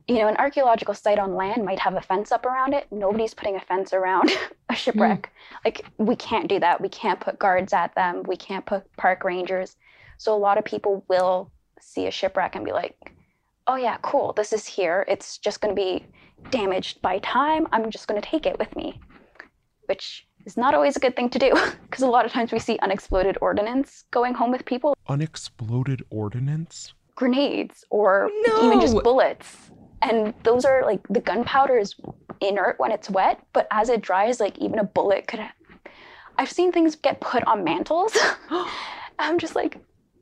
Speaker 2: You know, an archaeological site on land might have a fence up around it. Nobody's putting a fence around a shipwreck. Mm. Like, we can't do that. We can't put guards at them. We can't put park rangers. So a lot of people will see a shipwreck and be like, oh yeah, cool, this is here. It's just going to be damaged by time. I'm just going to take it with me, which is not always a good thing to do, because a lot of times we see unexploded ordnance going home with people.
Speaker 8: Unexploded ordnance?
Speaker 2: Grenades, or
Speaker 3: no.
Speaker 2: even just bullets. And those are like, the gunpowder is inert when it's wet, but as it dries, like even a bullet could have... I've seen things get put on mantles. I'm just like,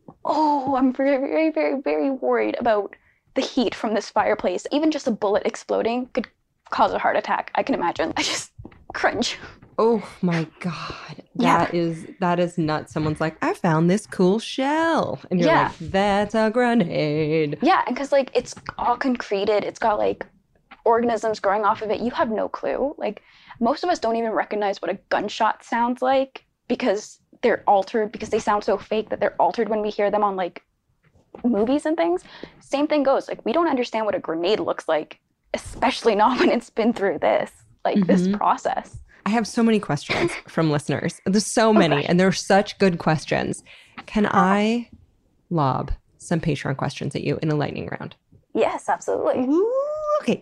Speaker 2: oh, I'm very, very, very, very worried about the heat from this fireplace. Even just a bullet exploding could cause a heart attack, I can imagine. I just cringe.
Speaker 3: Oh my God. That yeah. is that is nuts. Someone's like, I found this cool shell. And you're
Speaker 2: yeah.
Speaker 3: like, that's a grenade.
Speaker 2: Yeah, and because like it's all concreted, it's got like organisms growing off of it. You have no clue. Like, most of us don't even recognize what a gunshot sounds like because they're altered, because they sound so fake that they're altered when we hear them on like movies and things. Same thing goes. Like, we don't understand what a grenade looks like, especially not when it's been through this, like mm-hmm. this process.
Speaker 3: I have so many questions from listeners. There's so many, okay. and they're such good questions. Can I lob some Patreon questions at you in a lightning round?
Speaker 2: Yes, absolutely.
Speaker 3: Ooh, okay.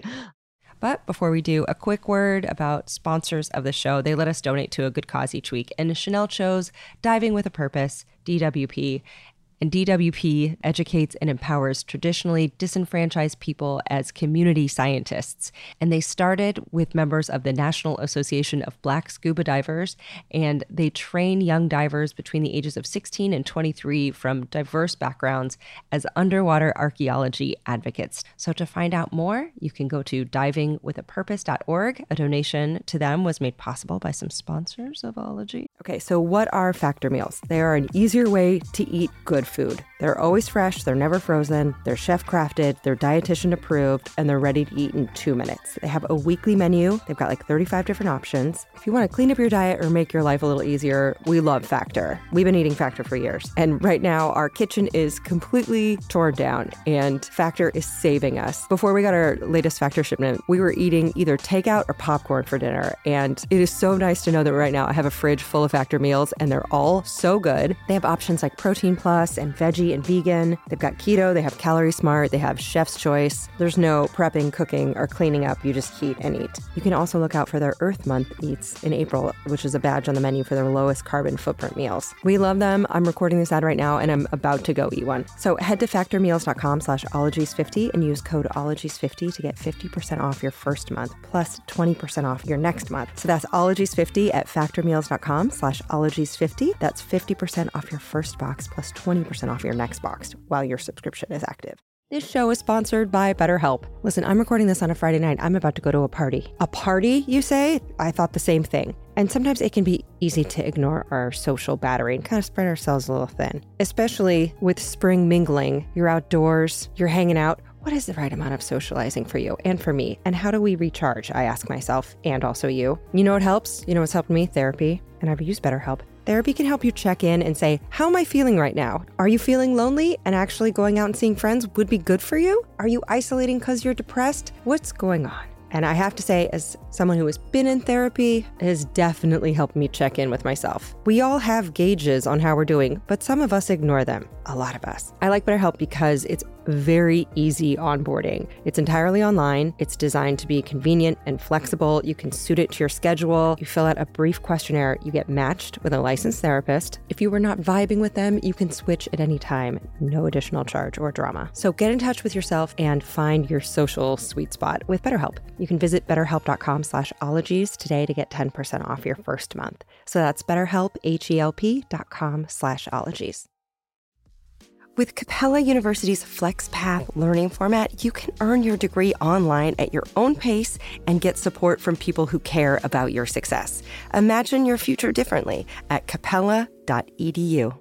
Speaker 1: But before we do, a quick word about sponsors of the show. They let us donate to a good cause each week. And Chanel chose Diving with a Purpose, D W P. And D W P educates and empowers traditionally disenfranchised people as community scientists. And they started with members of the National Association of Black Scuba Divers, and they train young divers between the ages of sixteen and twenty-three from diverse backgrounds as underwater archaeology advocates. So to find out more, you can go to diving with a purpose dot org. A donation to them was made possible by some sponsors of Ology.
Speaker 3: Okay, so what are Factor meals? They are an easier way to eat good food. They're always fresh, they're never frozen, they're chef crafted, they're dietitian approved, and they're ready to eat in two minutes. They have a weekly menu. They've got like thirty-five different options. If you want to clean up your diet or make your life a little easier, we love Factor. We've been eating Factor for years. And right now, our kitchen is completely torn down, and Factor is saving us. Before we got our latest Factor shipment, we were eating either takeout or popcorn for dinner. And it is so nice to know that right now I have a fridge full of Factor meals, and they're all so good. They have options like Protein Plus and Veggie and vegan. They've got keto, they have Calorie Smart, they have Chef's Choice. There's no prepping, cooking, or cleaning up. You just heat and eat. You can also look out for their Earth Month eats in April, which is a badge on the menu for their lowest carbon footprint meals. We love them. I'm recording this ad right now, and I'm about to go eat one. So head to factormeals.com slash ologies50 and use code ologies fifty to get fifty percent off your first month, plus twenty percent off your next month. So that's ologies fifty at factormeals.com slash ologies50. That's fifty percent off your first box, plus twenty percent off your next box while your subscription is active. This show is sponsored by BetterHelp. Listen, I'm recording this on a Friday night. I'm about to go to a party. A party, you say? I thought the same thing. And sometimes it can be easy to ignore our social battery and kind of spread ourselves a little thin, especially with spring mingling. You're outdoors, you're hanging out. What is the right amount of socializing for you and for me? And how do we recharge? I ask myself, and also you. You know what helps? You know what's helped me? Therapy. And I've used BetterHelp. Therapy can help you check in and say, how am I feeling right now? Are you feeling lonely and actually going out and seeing friends would be good for you? Are you isolating because you're depressed? What's going on? And I have to say, as someone who has been in therapy, it has definitely helped me check in with myself. We all have gauges on how we're doing, but some of us ignore them. A lot of us. I like BetterHelp because it's very easy onboarding. It's entirely online. It's designed to be convenient and flexible. You can suit it to your schedule. You fill out a brief questionnaire. You get matched with a licensed therapist. If you were not vibing with them, you can switch at any time. No additional charge or drama. So get in touch with yourself and find your social sweet spot with BetterHelp. You can visit betterhelp.com slash ologies today to get ten percent off your first month. So that's betterhelp, H-E-L-P dot com slash ologies. With Capella University's FlexPath learning format, you can earn your degree online at your own pace and get support from people who care about your success. Imagine your future differently at capella dot e d u.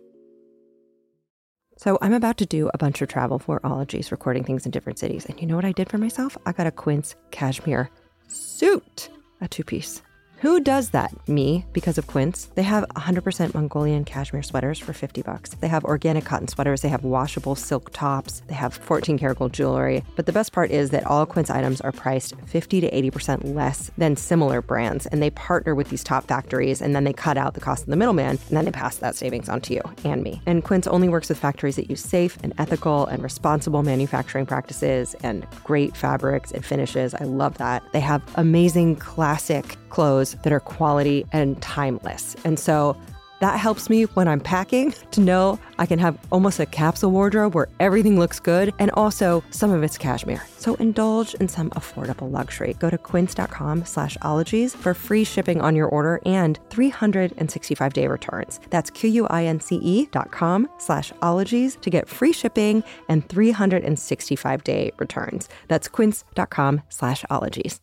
Speaker 3: So I'm about to do a bunch of travel for Ologies, recording things in different cities. And you know what I did for myself? I got a Quince cashmere suit, a two-piece. Who does that? Me, because of Quince. They have one hundred percent Mongolian cashmere sweaters for fifty bucks. They have organic cotton sweaters. They have washable silk tops. They have fourteen karat gold jewelry. But the best part is that all Quince items are priced fifty to eighty percent less than similar brands. And they partner with these top factories, and then they cut out the cost of the middleman, and then they pass that savings on to you and me. And Quince only works with factories that use safe and ethical and responsible manufacturing practices and great fabrics and finishes. I love that. They have amazing classic clothes that are quality and timeless. And so that helps me when I'm packing to know I can have almost a capsule wardrobe where everything looks good and also some of it's cashmere. So indulge in some affordable luxury. Go to quince.com slash ologies for free shipping on your order and three hundred sixty-five day returns. That's Q-U-I-N-C-E dot com slash ologies to get free shipping and three hundred sixty-five day returns. That's quince.com slash ologies.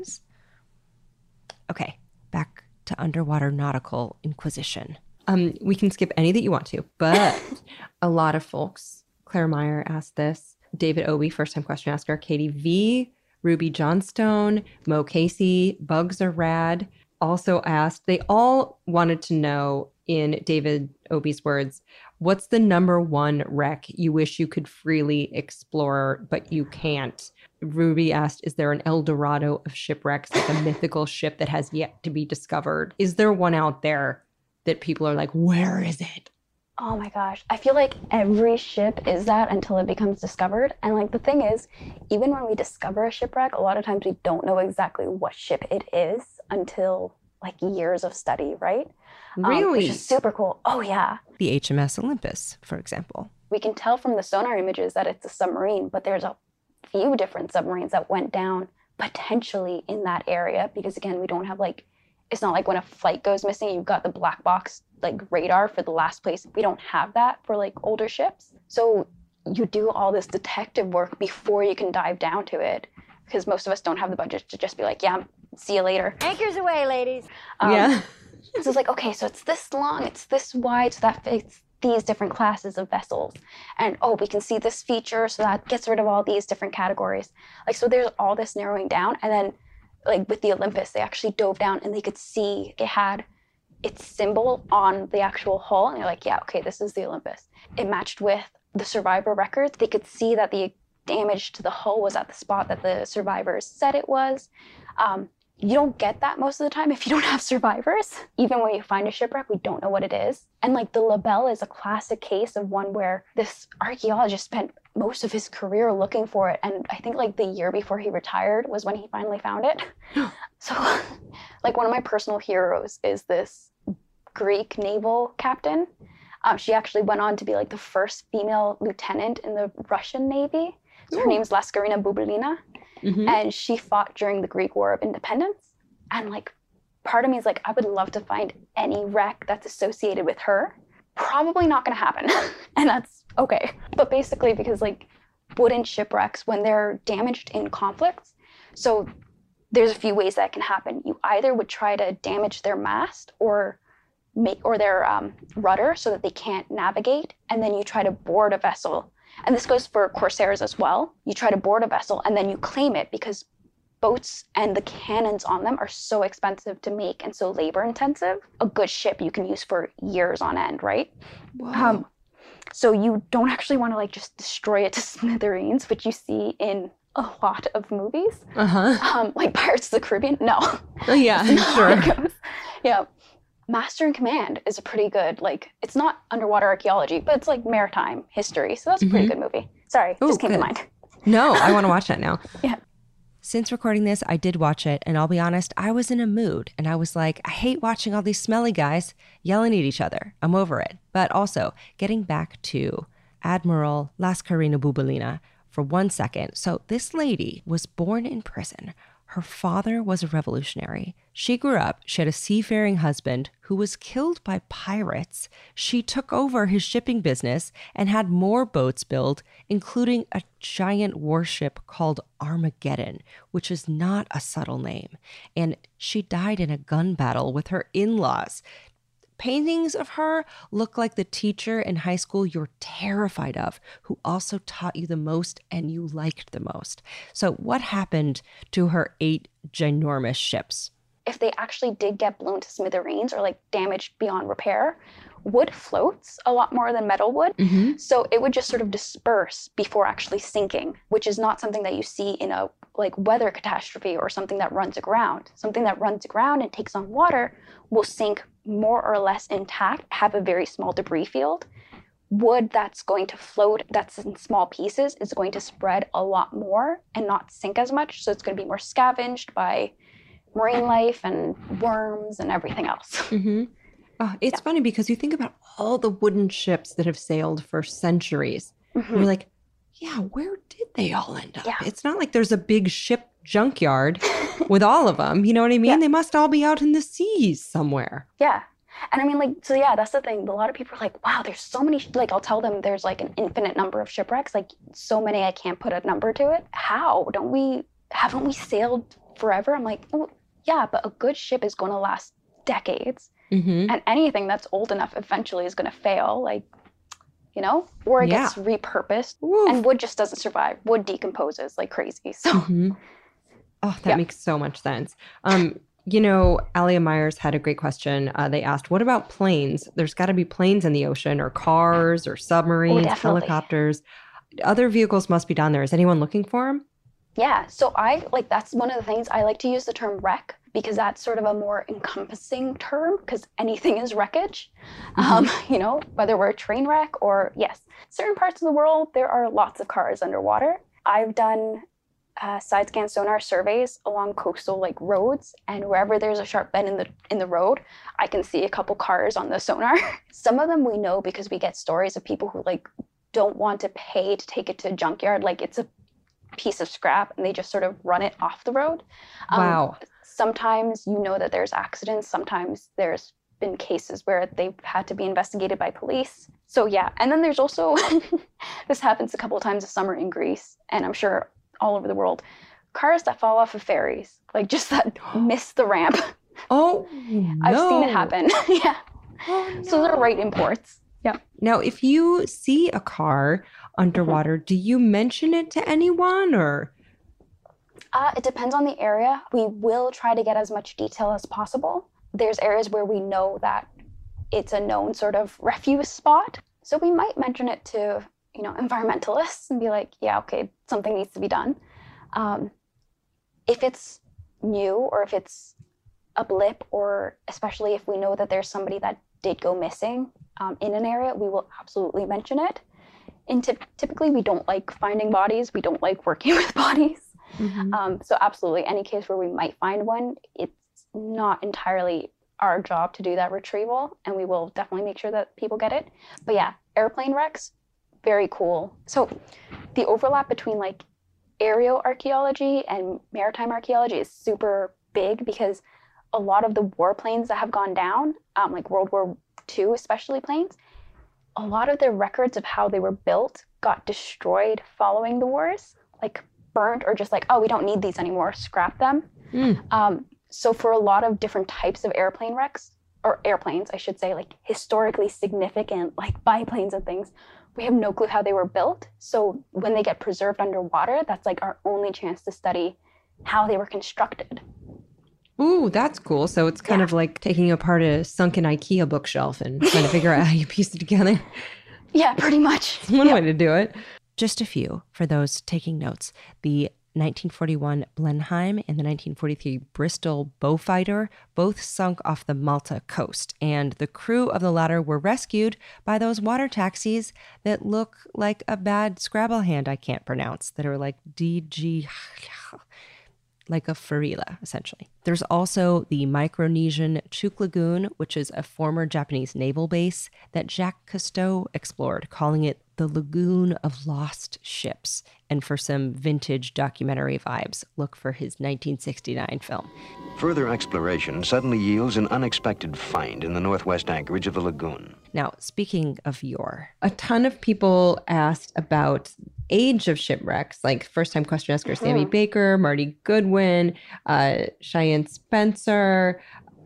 Speaker 1: Okay, back to underwater nautical inquisition.
Speaker 3: Um, we can skip any that you want to, but a lot of folks, Claire Meyer asked this, David Obie, first-time question asker, Katie V, Ruby Johnstone, Mo Casey, Bugs Are Rad, also asked, they all wanted to know, in David Obie's words, what's the number one wreck you wish you could freely explore, but you can't? Ruby asked, is there an El Dorado of shipwrecks, like a mythical ship that has yet to be discovered? Is there one out there that people are like, where is it?
Speaker 2: Oh my gosh. I feel like every ship is that until it becomes discovered. And like the thing is, even when we discover a shipwreck, a lot of times we don't know exactly what ship it is until like years of study, right?
Speaker 3: Really?
Speaker 2: Um, which is super cool. Oh yeah.
Speaker 1: The H M S Olympus, for example.
Speaker 2: We can tell from the sonar images that it's a submarine, but there's a few different submarines that went down potentially in that area because again, we don't have like, it's not like when a flight goes missing, you've got the black box like radar for the last place. We don't have that for like older ships. So you do all this detective work before you can dive down to it because most of us don't have the budget to just be like, yeah, see you later.
Speaker 9: Anchors away, ladies.
Speaker 2: Um,
Speaker 3: yeah.
Speaker 2: So it's like, okay, so it's this long, it's this wide, so that fits these different classes of vessels. And oh, we can see this feature, so that gets rid of all these different categories. Like, so there's all this narrowing down. And then like with the Olympus, they actually dove down and they could see it had its symbol on the actual hull. And they're like, yeah, okay, this is the Olympus. It matched with the survivor records. They could see that the damage to the hull was at the spot that the survivors said it was. Um, You don't get that most of the time if you don't have survivors. Even when you find a shipwreck, we don't know what it is. And like the LaBelle is a classic case of one where this archaeologist spent most of his career looking for it. And I think like the year before he retired was when he finally found it. So like one of my personal heroes is this Greek naval captain. Um, she actually went on to be like the first female lieutenant in the Russian Navy. So her name's Laskarina Bubulina. Mm-hmm. And she fought during the Greek War of Independence. And like, part of me is like, I would love to find any wreck that's associated with her. Probably not going to happen. And that's okay. But basically because like wooden shipwrecks, when they're damaged in conflicts, so there's a few ways that can happen. You either would try to damage their mast or make, or their um, rudder so that they can't navigate. And then you try to board a vessel. And this goes for corsairs as well. You try to board a vessel and then you claim it because boats and the cannons on them are so expensive to make and so labor intensive. A good ship you can use for years on end, right? Wow. Um, so you don't actually want to like just destroy it to smithereens, which you see in a lot of movies. Uh-huh. Um, like Pirates of the Caribbean. No.
Speaker 3: Oh, yeah, sure.
Speaker 2: Yeah. Master in Command is a pretty good, like, it's not underwater archaeology, but it's like maritime history. So that's a pretty mm-hmm. good movie. Sorry, Ooh, just came good. to mind.
Speaker 3: No, I want to watch that now.
Speaker 2: Yeah.
Speaker 1: Since recording this, I did watch it, and I'll be honest, I was in a mood, and I was like, I hate watching all these smelly guys yelling at each other. I'm over it. But also, getting back to Admiral Laskarina Bubulina for one second. So this lady was born in prison. Her father was a revolutionary. She grew up, she had a seafaring husband who was killed by pirates. She took over his shipping business and had more boats built, including a giant warship called Armageddon, which is not a subtle name. And she died in a gun battle with her in-laws. Paintings of her look like the teacher in high school you're terrified of, who also taught you the most and you liked the most. So what happened to her eight ginormous ships?
Speaker 2: if they actually did get blown to smithereens or like damaged beyond repair, wood floats a lot more than metal would.
Speaker 3: Mm-hmm.
Speaker 2: So it would just sort of disperse before actually sinking, which is not something that you see in a like weather catastrophe or something that runs aground. Something that runs aground and takes on water will sink more or less intact, have a very small debris field. Wood that's going to float, that's in small pieces, is going to spread a lot more and not sink as much. So it's going to be more scavenged by marine life and worms and everything else.
Speaker 3: Mm-hmm. Oh, it's
Speaker 2: Yeah.
Speaker 3: funny because you think about all the wooden ships that have sailed for centuries.
Speaker 2: Mhm.
Speaker 3: And you're like, yeah, where did they all end up?
Speaker 2: Yeah.
Speaker 3: It's not like there's a big ship junkyard with all of them. You know what I mean?
Speaker 2: Yeah.
Speaker 3: They must all be out in the seas somewhere.
Speaker 2: Yeah. And I mean, like, so yeah, that's the thing. A lot of people are like, wow, there's so many, sh-. like, I'll tell them there's like an infinite number of shipwrecks, like so many I can't put a number to it. How? Don't we, haven't we sailed forever? I'm like, oh, yeah, but a good ship is going to last decades.
Speaker 3: Mm-hmm.
Speaker 2: And anything that's old enough eventually is going to fail, like, you know, or it
Speaker 3: Yeah.
Speaker 2: gets repurposed.
Speaker 3: Woof.
Speaker 2: And wood just doesn't survive. Wood decomposes like crazy. So,
Speaker 3: Mhm. Oh, that
Speaker 2: Yeah.
Speaker 3: makes so much sense. Um, you know, Alia Myers had a great question. Uh, they asked, what about planes? There's got to be planes in the ocean or cars or submarines,
Speaker 2: definitely.
Speaker 3: helicopters. Other vehicles must be down there. Is anyone looking for them?
Speaker 2: yeah. So I like, that's one of the things I like to use the term wreck because that's sort of a more encompassing term because anything is wreckage. Um, you know, whether we're a train wreck or yes, certain parts of the world, there are lots of cars underwater. I've done uh, side scan sonar surveys along coastal like roads, and wherever there's a sharp bend in the in the road, I can see a couple cars on the sonar. Some of them we know because we get stories of people who like don't want to pay to take it to a junkyard, like it's a piece of scrap, and they just sort of run it off the road. Um,
Speaker 3: Wow.
Speaker 2: Sometimes you know that there's accidents. Sometimes there's been cases where they've had to be investigated by police. So yeah, and then there's also this happens a couple of times a summer in Greece, and I'm sure all over the world, cars that fall off of ferries, like just that miss the ramp.
Speaker 3: Oh, no.
Speaker 2: I've seen it happen. yeah.
Speaker 3: Oh, no.
Speaker 2: So they're right imports. Yeah.
Speaker 3: Now, if you see a car underwater, do you mention it to anyone or?
Speaker 2: Uh, it depends on the area. We will try to get as much detail as possible. There's areas where we know that it's a known sort of refuse spot. So we might mention it to, you know, environmentalists and be like, yeah, okay, something needs to be done. Um, if it's new or if it's a blip, or especially if we know that there's somebody that did go missing um, in an area, we will absolutely mention it. And typ- typically we don't like finding bodies. We don't like working with bodies.
Speaker 3: Mhm.
Speaker 2: Um, so absolutely, any case where we might find one, it's not entirely our job to do that retrieval, and we will definitely make sure that people get it. But yeah, airplane wrecks, very cool. So the overlap between like aerial archaeology and maritime archaeology is super big because a lot of the warplanes that have gone down, um, like World War Two, especially planes, a lot of their records of how they were built got destroyed following the wars, like burnt or just like, oh, we don't need these anymore, scrap them.
Speaker 3: Mm.
Speaker 2: Um, so for a lot of different types of airplane wrecks, or airplanes, I should say, like historically significant, like biplanes and things, we have no clue how they were built. So when they get preserved underwater, that's like our only chance to study how they were constructed.
Speaker 3: Ooh, that's cool. So it's kind
Speaker 2: Yeah.
Speaker 3: of like taking apart a sunken IKEA bookshelf and trying to figure out how you piece it together.
Speaker 2: Yeah, pretty much.
Speaker 3: One
Speaker 2: Yeah.
Speaker 3: way to do it.
Speaker 1: Just a few for those taking notes. The nineteen forty-one Blenheim and the nineteen forty-three Bristol Beaufighter both sunk off the Malta coast, and the crew of the latter were rescued by those water taxis that look like a bad Scrabble hand I can't pronounce, that are like D G, like a Farila, essentially. There's also the Micronesian Chuk Lagoon, which is a former Japanese naval base that Jacques Cousteau explored, calling it the Lagoon of Lost Ships. And for some vintage documentary vibes, look for his nineteen sixty-nine film.
Speaker 9: Further exploration suddenly yields an unexpected find in the northwest anchorage of the lagoon.
Speaker 1: Now, speaking of yore,
Speaker 3: A ton of people asked about age of shipwrecks, like first-time question asker Sammy Baker, Marty Goodwin, uh, Cheyenne Spencer.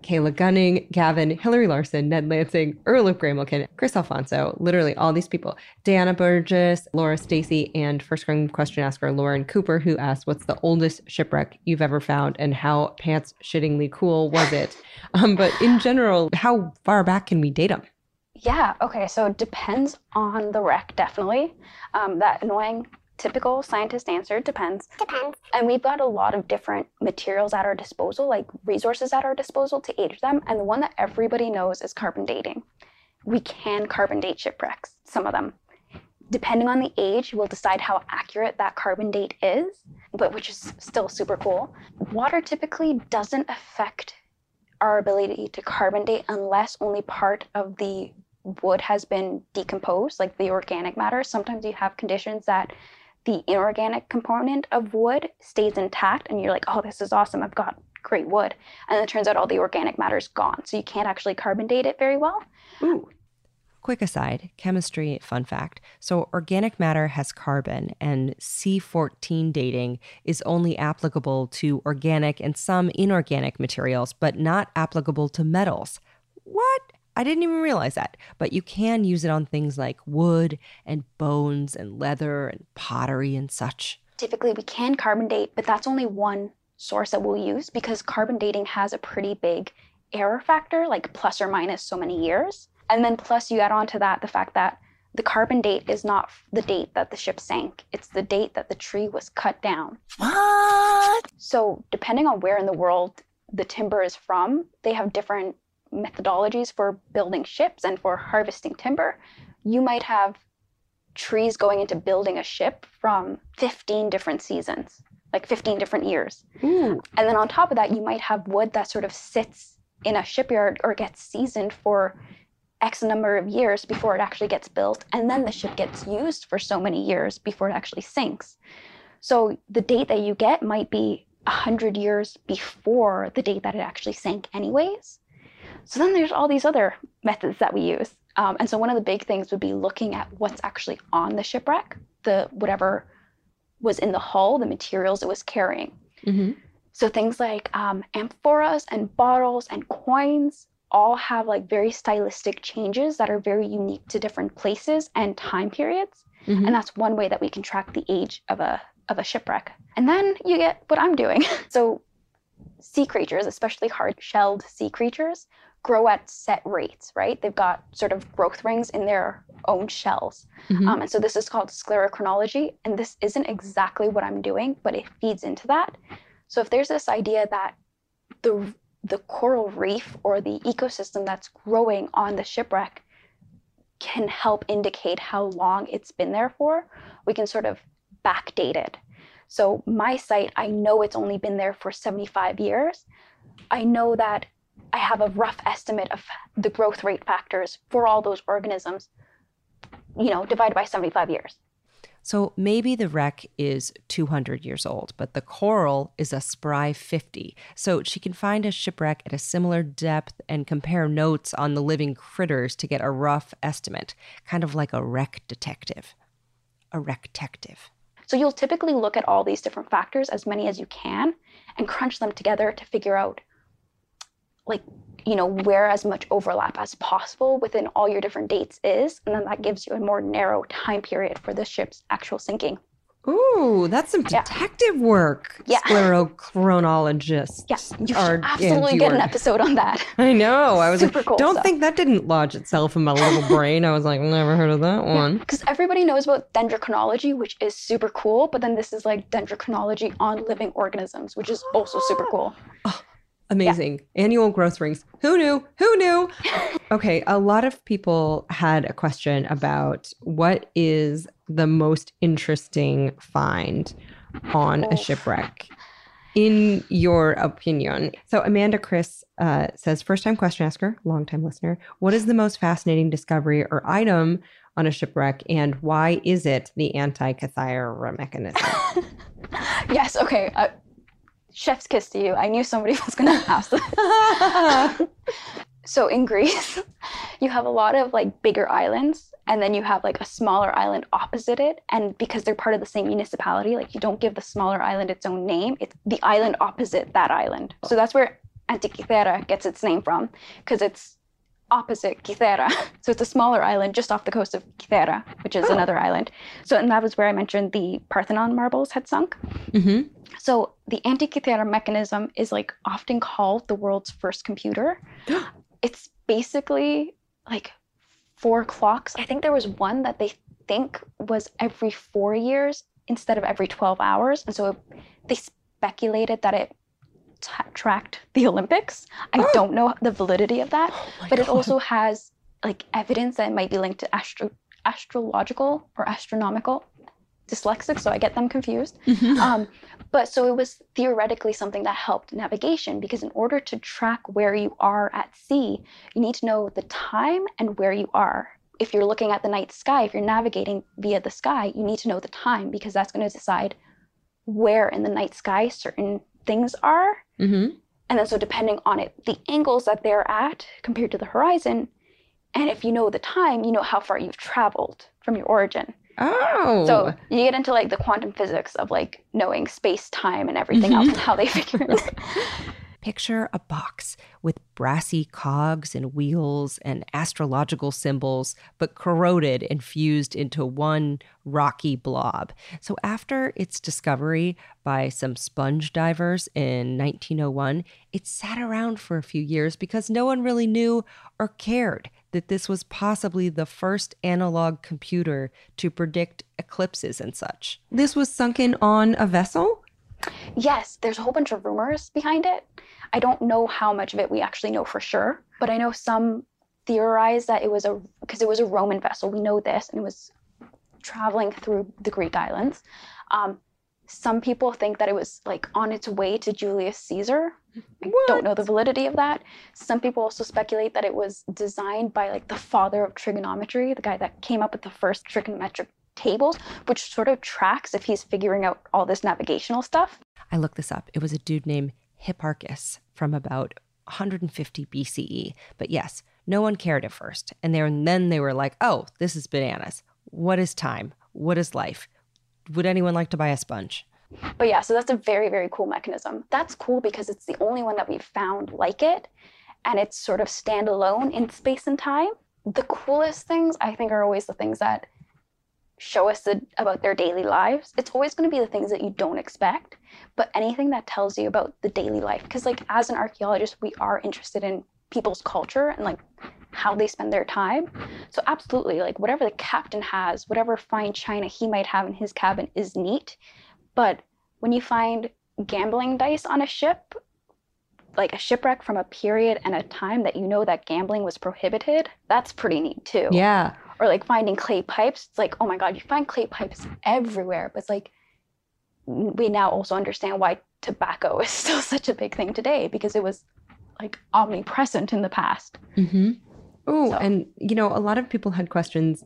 Speaker 3: Kayla Gunning, Gavin, Hillary Larson, Ned Lansing, Earl of Gramilton, Chris Alfonso, literally all these people. Diana Burgess, Laura Stacy, and first question asker Lauren Cooper, who asked, what's the oldest shipwreck you've ever found and how pants shittingly cool was it? Um, but in general, how far back can we date them?
Speaker 2: Yeah, okay, so it depends on the wreck, definitely. Um, that annoying typical scientist answer, depends.
Speaker 5: Depends.
Speaker 2: And we've got a lot of different materials at our disposal, like resources at our disposal to age them. And the one that everybody knows is carbon dating. We can carbon date shipwrecks, some of them. Depending on the age, we'll decide how accurate that carbon date is, but which is still super cool. Water typically doesn't affect our ability to carbon date unless only part of the wood has been decomposed, like the organic matter. Sometimes you have conditions that the inorganic component of wood stays intact and you're like, oh, this is awesome, I've got great wood. And it turns out all the organic matter is gone. So you can't actually carbon date it very well.
Speaker 3: Ooh.
Speaker 1: Quick aside, chemistry fun fact. So organic matter has carbon, and C fourteen dating is only applicable to organic and some inorganic materials, but not applicable to metals. What? I didn't even realize that. But you can use it on things like wood and bones and leather and pottery and such.
Speaker 2: Typically we can carbon date, but that's only one source that we'll use because carbon dating has a pretty big error factor, like plus or minus so many years. And then plus you add on to that the fact that the carbon date is not the date that the ship sank. It's the date that the tree was cut down.
Speaker 5: What?
Speaker 2: So depending on where in the world the timber is from, they have different methodologies for building ships and for harvesting timber. You might have trees going into building a ship from fifteen different seasons, like fifteen different years.
Speaker 3: Ooh.
Speaker 2: And then on top of that, you might have wood that sort of sits in a shipyard or gets seasoned for X number of years before it actually gets built. And then the ship gets used for so many years before it actually sinks. So the date that you get might be one hundred years before the date that it actually sank anyways. So then there's all these other methods that we use. Um, and so one of the big things would be looking at what's actually on the shipwreck, the whatever was in the hull, the materials it was carrying.
Speaker 3: Mm-hmm.
Speaker 2: So things like um, amphoras and bottles and coins all have like very stylistic changes that are very unique to different places and time periods.
Speaker 3: Mm-hmm.
Speaker 2: And that's one way that we can track the age of a of a shipwreck. And then you get what I'm doing. So sea creatures, especially hard-shelled sea creatures, grow at set rates, right? They've got sort of growth rings in their own shells.
Speaker 3: Mm-hmm.
Speaker 2: Um, and so this is called sclerochronology. And this isn't exactly what I'm doing, but it feeds into that. So if there's this idea that the the coral reef or the ecosystem that's growing on the shipwreck can help indicate how long it's been there for, we can sort of backdate it. So my site, I know it's only been there for seventy-five years. I know that I have a rough estimate of the growth rate factors for all those organisms, you know, divided by seventy-five years.
Speaker 1: So maybe the wreck is two hundred years old, but the coral is a spry fifty. So she can find a shipwreck at a similar depth and compare notes on the living critters to get a rough estimate, kind of like a wreck detective. A wreck detective.
Speaker 2: So you'll typically look at all these different factors, as many as you can, and crunch them together to figure out, like, you know, where as much overlap as possible within all your different dates is. And then that gives you a more narrow time period for the ship's actual sinking.
Speaker 3: Ooh, that's some detective yeah. work.
Speaker 2: Yeah.
Speaker 3: Sclerochronologists.
Speaker 2: Yes, yeah, you
Speaker 3: are,
Speaker 2: should absolutely get an episode on that.
Speaker 3: I know. I was
Speaker 2: Super
Speaker 3: like,
Speaker 2: cool
Speaker 3: don't
Speaker 2: stuff.
Speaker 3: think that didn't lodge itself in my little brain. I was like, never heard of that one.
Speaker 2: Because yeah, everybody knows about dendrochronology, which is super cool. But then this is like dendrochronology on living organisms, which is also super cool.
Speaker 3: Oh, amazing. Yeah. Annual growth rings. Who knew? Who knew? Okay, a lot of people had a question about what is the most interesting find on oh. a shipwreck, in your opinion. So Amanda Chris uh, says, first-time question asker, long-time listener, what is the most fascinating discovery or item on a shipwreck, and why is it the anti-cathara mechanism?
Speaker 2: Yes, okay. Uh, chef's kiss to you. I knew somebody was going to ask this. So in Greece, you have a lot of like bigger islands, and then you have like a smaller island opposite it. And because they're part of the same municipality, like you don't give the smaller island its own name. It's the island opposite that island. So that's where Antikythera gets its name from, because it's opposite Kythera. So it's a smaller island just off the coast of Kythera, which is oh. another island. So, and that was where I mentioned the Parthenon marbles had sunk.
Speaker 3: Mm-hmm.
Speaker 2: So the Antikythera mechanism is like often called the world's first computer. It's basically like four clocks. I think there was one that they think was every four years instead of every twelve hours. And so it, they speculated that it t- tracked the Olympics. I oh. don't know the validity of that, oh but God. It also has like evidence that it might be linked to astro- astrological or astronomical. Dyslexic, so I get them confused. Mm-hmm. Um, but so it was theoretically something that helped navigation, because in order to track where you are at sea, you need to know the time and where you are. If you're looking at the night sky, if you're navigating via the sky, you need to know the time, because that's going to decide where in the night sky certain things are.
Speaker 3: Mm-hmm.
Speaker 2: And then so depending on it, the angles that they're at compared to the horizon, and if you know the time, you know how far you've traveled from your origin.
Speaker 3: Oh.
Speaker 2: So you get into like the quantum physics of like knowing space, time, and everything
Speaker 3: mm-hmm.
Speaker 2: else and how they figure it.
Speaker 1: Picture a box with brassy cogs and wheels and astrological symbols, but corroded and fused into one rocky blob. So after its discovery by some sponge divers in nineteen oh one, it sat around for a few years because no one really knew or cared that this was possibly the first analog computer to predict eclipses and such.
Speaker 3: This was sunken on a vessel?
Speaker 2: Yes, there's a whole bunch of rumors behind it. I don't know how much of it we actually know for sure, but I know some theorize that it was a, because it was a Roman vessel, we know this, and it was traveling through the Greek islands. Um, some people think that it was like on its way to Julius Caesar. I what? don't know the validity of that. Some people also speculate that it was designed by like the father of trigonometry, the guy that came up with the first trigonometric tables, which sort of tracks if he's figuring out all this navigational stuff.
Speaker 1: I looked this up. It was a dude named Hipparchus from about one hundred fifty B C E. But yes, no one cared at first. And, they were, and then they were like, oh, this is bananas. What is time? What is life? Would anyone like to buy a sponge?
Speaker 2: But yeah, so that's a very, very cool mechanism. That's cool because it's the only one that we've found like it. And it's sort of standalone in space and time. The coolest things, I think, are always the things that show us the, about their daily lives. It's always going to be the things that you don't expect, but anything that tells you about the daily life. Because like as an archaeologist, we are interested in people's culture and like how they spend their time. So absolutely, like whatever the captain has, whatever fine china he might have in his cabin is neat. But when you find gambling dice on a ship, like a shipwreck from a period and a time that you know that gambling was prohibited, that's pretty neat too.
Speaker 3: Yeah.
Speaker 2: Or like finding clay pipes. It's like, oh my God, you find clay pipes everywhere. But it's like, we now also understand why tobacco is still such a big thing today, because it was like omnipresent in the past.
Speaker 3: Mm-hmm. Oh,
Speaker 2: So-
Speaker 3: and you know, a lot of people had questions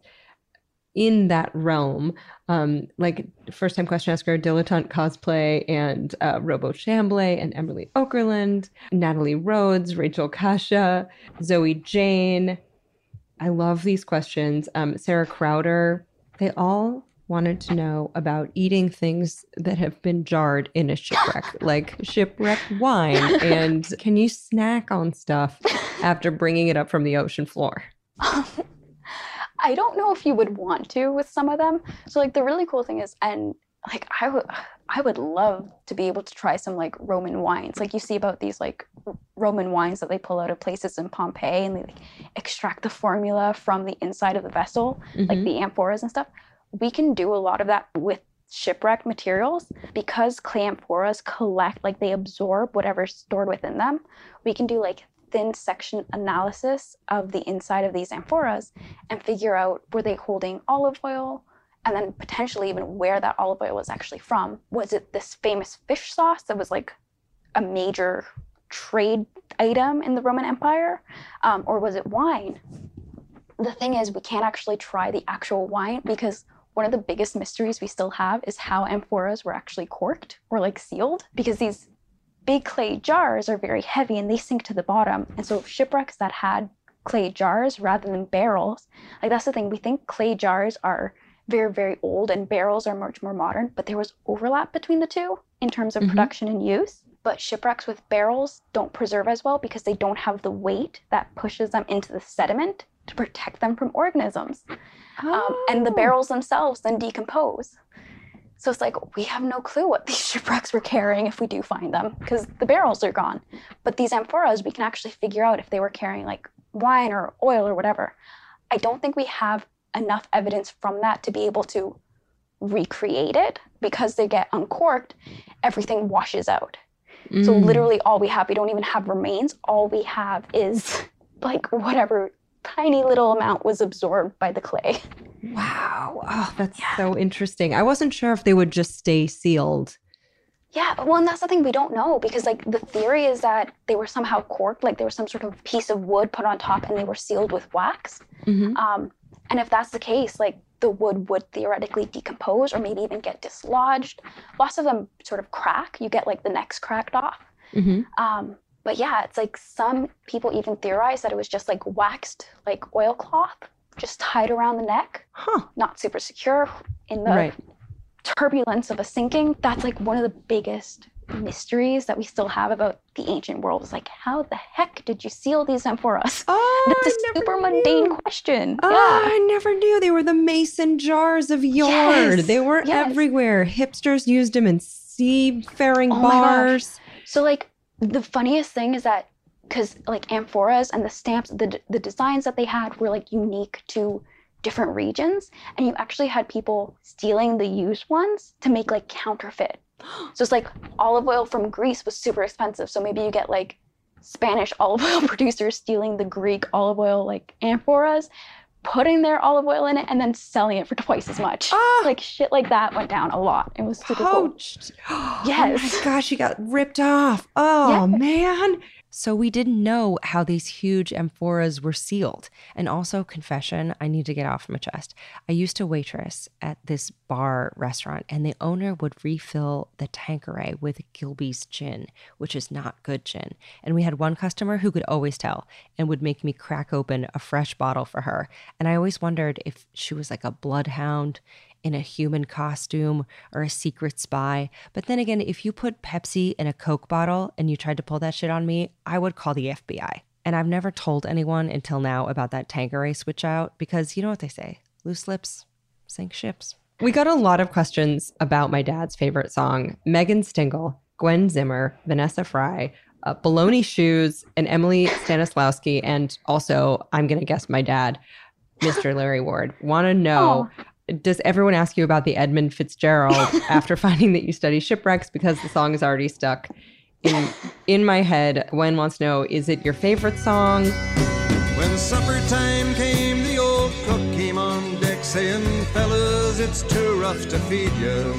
Speaker 3: in that realm, um, like first time question asker, Dilettante Cosplay, and uh, Robo Chambly, and Emily Okerlund, Natalie Rhodes, Rachel Kasha, Zoe Jane. I love these questions. Um, Sarah Crowder, they all wanted to know about eating things that have been jarred in a shipwreck, like shipwreck wine. And can you snack on stuff after bringing it up from the ocean floor?
Speaker 2: I don't know if you would want to with some of them. So like the really cool thing is, and like I would, I would love to be able to try some like Roman wines. Like you see about these like Roman wines that they pull out of places in Pompeii, and they like extract the formula from the inside of the vessel, mm-hmm. like the amphoras and stuff. We can do a lot of that with shipwreck materials because clay amphoras collect, like they absorb whatever's stored within them. We can do like thin section analysis of the inside of these amphoras and figure out, were they holding olive oil? And then potentially even where that olive oil was actually from. Was it this famous fish sauce that was like a major trade item in the Roman Empire? Um, or was it wine? The thing is, we can't actually try the actual wine because one of the biggest mysteries we still have is how amphoras were actually corked or like sealed, because these big clay jars are very heavy and they sink to the bottom. And so shipwrecks that had clay jars rather than barrels, like that's the thing, we think clay jars are very, very old and barrels are much more modern, but there was overlap between the two in terms of mm-hmm. production and use. but shipwrecks with barrels don't preserve as well because they don't have the weight that pushes them into the sediment to protect them from organisms. Oh. Um, and the barrels themselves then decompose. So it's like, we have no clue what these shipwrecks were carrying if we do find them, because the barrels are gone. But these amphoras, we can actually figure out if they were carrying like wine or oil or whatever. I don't think we have enough evidence from that to be able to recreate it, because they get uncorked, everything washes out. Mm. So literally all we have, we don't even have remains. All we have is like whatever tiny little amount was absorbed by the clay.
Speaker 3: Wow. Oh, that's yeah. so interesting. I wasn't sure if they would just stay sealed.
Speaker 2: Yeah, well, and that's the thing, we don't know, because like the theory is that they were somehow corked, like there was some sort of piece of wood put on top and they were sealed with wax. Mm-hmm. Um, and if that's the case, like the wood would theoretically decompose or maybe even get dislodged. Lots of them sort of crack. You get like the necks cracked off. Mm-hmm. Um, but yeah, it's like some people even theorize that it was just like waxed like oilcloth, just tied around the neck, huh. not super secure in the right. turbulence of a sinking. That's like one of the biggest mysteries that we still have about the ancient world. Is like, how the heck did you seal these amphoras?
Speaker 3: Oh,
Speaker 2: that's a super knew. mundane question.
Speaker 3: Oh, yeah. I never knew. They were the mason jars of yore. Yes. They were yes. everywhere. Hipsters used them in seafaring oh bars.
Speaker 2: So like the funniest thing is that because like amphoras and the stamps, the the designs that they had were like unique to different regions, and you actually had people stealing the used ones to make like counterfeit. So it's like olive oil from Greece was super expensive. So maybe you get like Spanish olive oil producers stealing the Greek olive oil like amphoras, putting their olive oil in it, and then selling it for twice as much. Ah, like shit like that went down a lot. It was super
Speaker 3: poached.
Speaker 2: Cool. Yes.
Speaker 3: Oh my gosh, you got ripped off. Oh yeah. man.
Speaker 1: So we didn't know how these huge amphoras were sealed. And also, confession, I need to get off my chest. I used to waitress at this bar restaurant, and the owner would refill the Tanqueray with Gilbey's gin, which is not good gin. And we had one customer who could always tell and would make me crack open a fresh bottle for her. And I always wondered if she was like a bloodhound in a human costume or a secret spy. But then again, if you put Pepsi in a Coke bottle and you tried to pull that shit on me, I would call the F B I. And I've never told anyone until now about that Tanqueray switch out, because you know what they say, loose lips sink ships.
Speaker 3: We got a lot of questions about my dad's favorite song, Megan Stingle, Gwen Zimmer, Vanessa Fry, uh, Baloney Shoes, and Emily Stanislawski, and also, I'm going to guess my dad, Mister Larry Ward. Want to know... Oh. Does everyone ask you about the Edmund Fitzgerald after finding that you study shipwrecks, because the song is already stuck in in my head? Gwen wants to know, is it your favorite song?
Speaker 10: When supper time came, the old cook came on deck saying, fellas, it's too rough to feed you.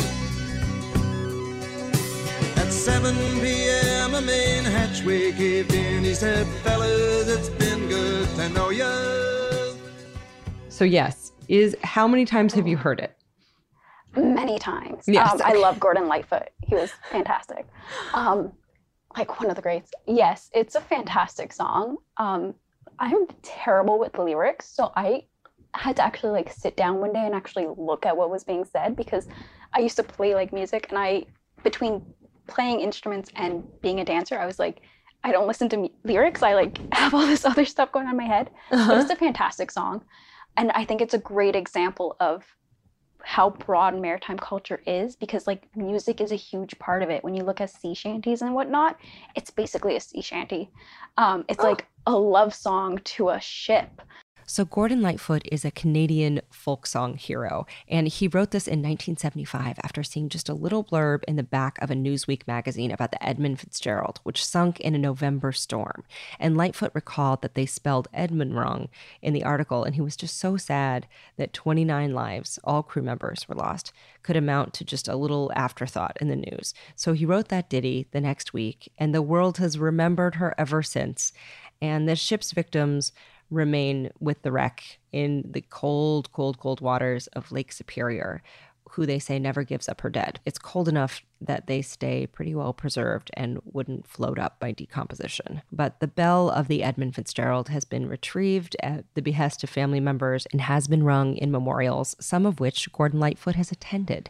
Speaker 10: At seven p.m. a main hatchway caved in. He said, fellas, it's been good to know you.
Speaker 3: So yes. Is how many times have you heard it?
Speaker 2: Many times.
Speaker 3: Yes.
Speaker 2: Um, I love Gordon Lightfoot. He was fantastic. Um, like one of the greats. Yes, it's a fantastic song. Um, I'm terrible with lyrics, so I had to actually like sit down one day and actually look at what was being said, because I used to play like music, and I, between playing instruments and being a dancer, I was like, I don't listen to me- lyrics. I like have all this other stuff going on in my head. Uh-huh. But it's a fantastic song. And I think it's a great example of how broad maritime culture is, because like music is a huge part of it. When you look at sea shanties and whatnot, it's basically a sea shanty. Um, it's oh. like a love song to a ship.
Speaker 1: So Gordon Lightfoot is a Canadian folk song hero, and he wrote this in nineteen seventy-five after seeing just a little blurb in the back of a Newsweek magazine about the Edmund Fitzgerald, which sunk in a November storm. And Lightfoot recalled that they spelled Edmund wrong in the article, and he was just so sad that twenty-nine lives, all crew members, were lost, could amount to just a little afterthought in the news. So he wrote that ditty the next week, and the world has remembered her ever since. And the ship's victims remain with the wreck in the cold, cold, cold waters of Lake Superior, who they say never gives up her dead. It's cold enough that they stay pretty well preserved and wouldn't float up by decomposition. But the bell of the Edmund Fitzgerald has been retrieved at the behest of family members and has been rung in memorials, some of which Gordon Lightfoot has attended.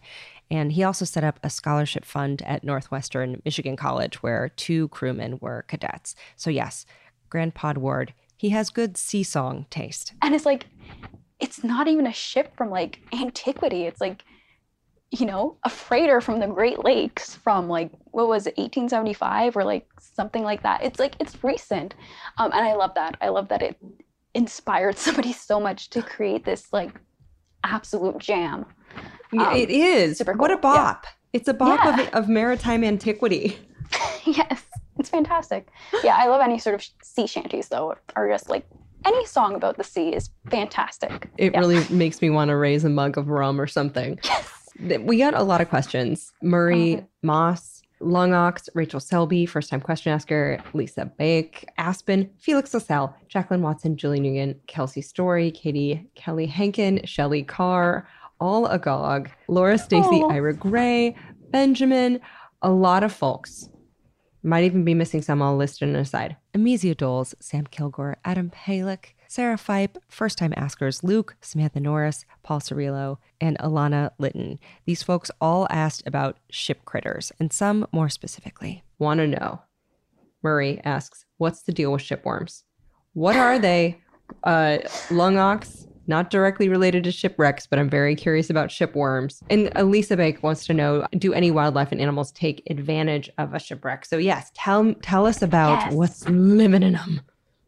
Speaker 1: And he also set up a scholarship fund at Northwestern Michigan College where two crewmen were cadets. So yes, Grand Pod Ward, he has good sea song taste.
Speaker 2: And it's like, it's not even a ship from like antiquity. It's like, you know, a freighter from the Great Lakes from like, what was it, eighteen seventy-five or like something like that. It's like, it's recent. Um, and I love that. I love that it inspired somebody so much to create this like absolute jam.
Speaker 3: Um, it is.
Speaker 2: Super cool.
Speaker 3: What a bop. Yeah. It's a bop
Speaker 2: yeah.
Speaker 3: of, of maritime antiquity.
Speaker 2: Yes, it's fantastic. Yeah, I love any sort of sea shanties though, or just like any song about the sea is fantastic.
Speaker 3: It
Speaker 2: yeah.
Speaker 3: really makes me want to raise a mug of rum or something.
Speaker 2: Yes.
Speaker 3: We got a lot of questions. Murray, oh. Moss, Long Ox, Rachel Selby, first-time question asker, Lisa Bake, Aspen, Felix LaSalle, Jacqueline Watson, Julie Nguyen, Kelsey Story, Katie Kelly Henkin, Shelley Carr, all agog, Laura Stacy, oh. Ira Gray, Benjamin, a lot of folks. Might even be missing some. I'll list it aside.
Speaker 1: Amizia Doles, Sam Kilgore, Adam Palick, Sarah Fipe, first-time askers Luke, Samantha Norris, Paul Cirillo, and Alana Litton. These folks all asked about ship critters, and some more specifically.
Speaker 3: Want to know. Murray asks, what's the deal with shipworms? What are they? Uh, Long Ox, not directly related to shipwrecks, but I'm very curious about shipworms. And Elisa Bake wants to know, do any wildlife and animals take advantage of a shipwreck? So yes, tell, tell us about
Speaker 2: yes.
Speaker 3: what's living in them.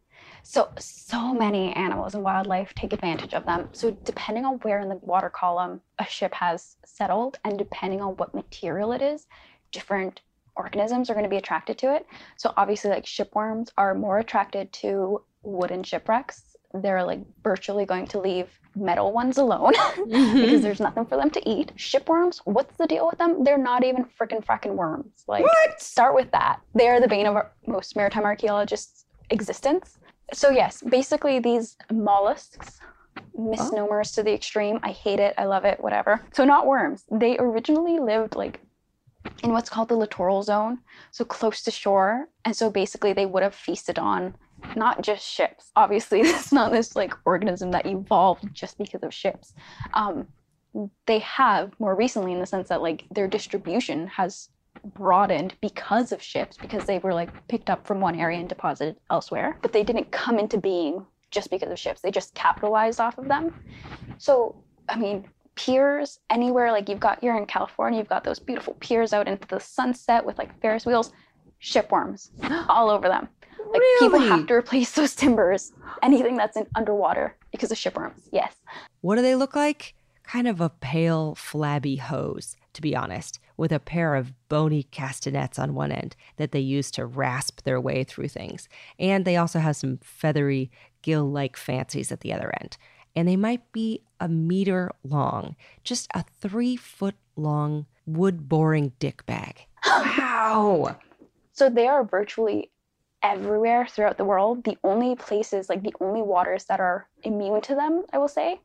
Speaker 2: So, so many animals and wildlife take advantage of them. So depending on where in the water column a ship has settled and depending on what material it is, different organisms are going to be attracted to it. So obviously like shipworms are more attracted to wooden shipwrecks. They're like virtually going to leave metal ones alone because there's nothing for them to eat. Shipworms, what's the deal with them? They're not even frickin' frackin' worms. Like,
Speaker 3: what?
Speaker 2: Start with that. They are the bane of our, most maritime archaeologists' existence. So yes, basically these mollusks, misnomers oh. to the extreme. I hate it. I love it. Whatever. So not worms. They originally lived like in what's called the littoral zone, so close to shore. And so basically they would have feasted on not just ships. Obviously, it's not this like organism that evolved just because of ships. Um, they have more recently in the sense that like their distribution has broadened because of ships, because they were like picked up from one area and deposited elsewhere, but they didn't come into being just because of ships. They just capitalized off of them. So, I mean, piers anywhere, like you've got, you're in California, you've got those beautiful piers out into the sunset with like Ferris wheels, shipworms all over them. Like really? People have to replace those timbers, anything that's in underwater because of shipworms. Yes.
Speaker 1: What do they look like? Kind of a pale, flabby hose, to be honest, with a pair of bony castanets on one end that they use to rasp their way through things. And they also have some feathery, gill-like fancies at the other end. And they might be a meter long, just a three-foot-long wood-boring dick bag.
Speaker 3: Wow!
Speaker 2: So they are virtually everywhere throughout the world. The only places, like the only waters that are immune to them, I will say,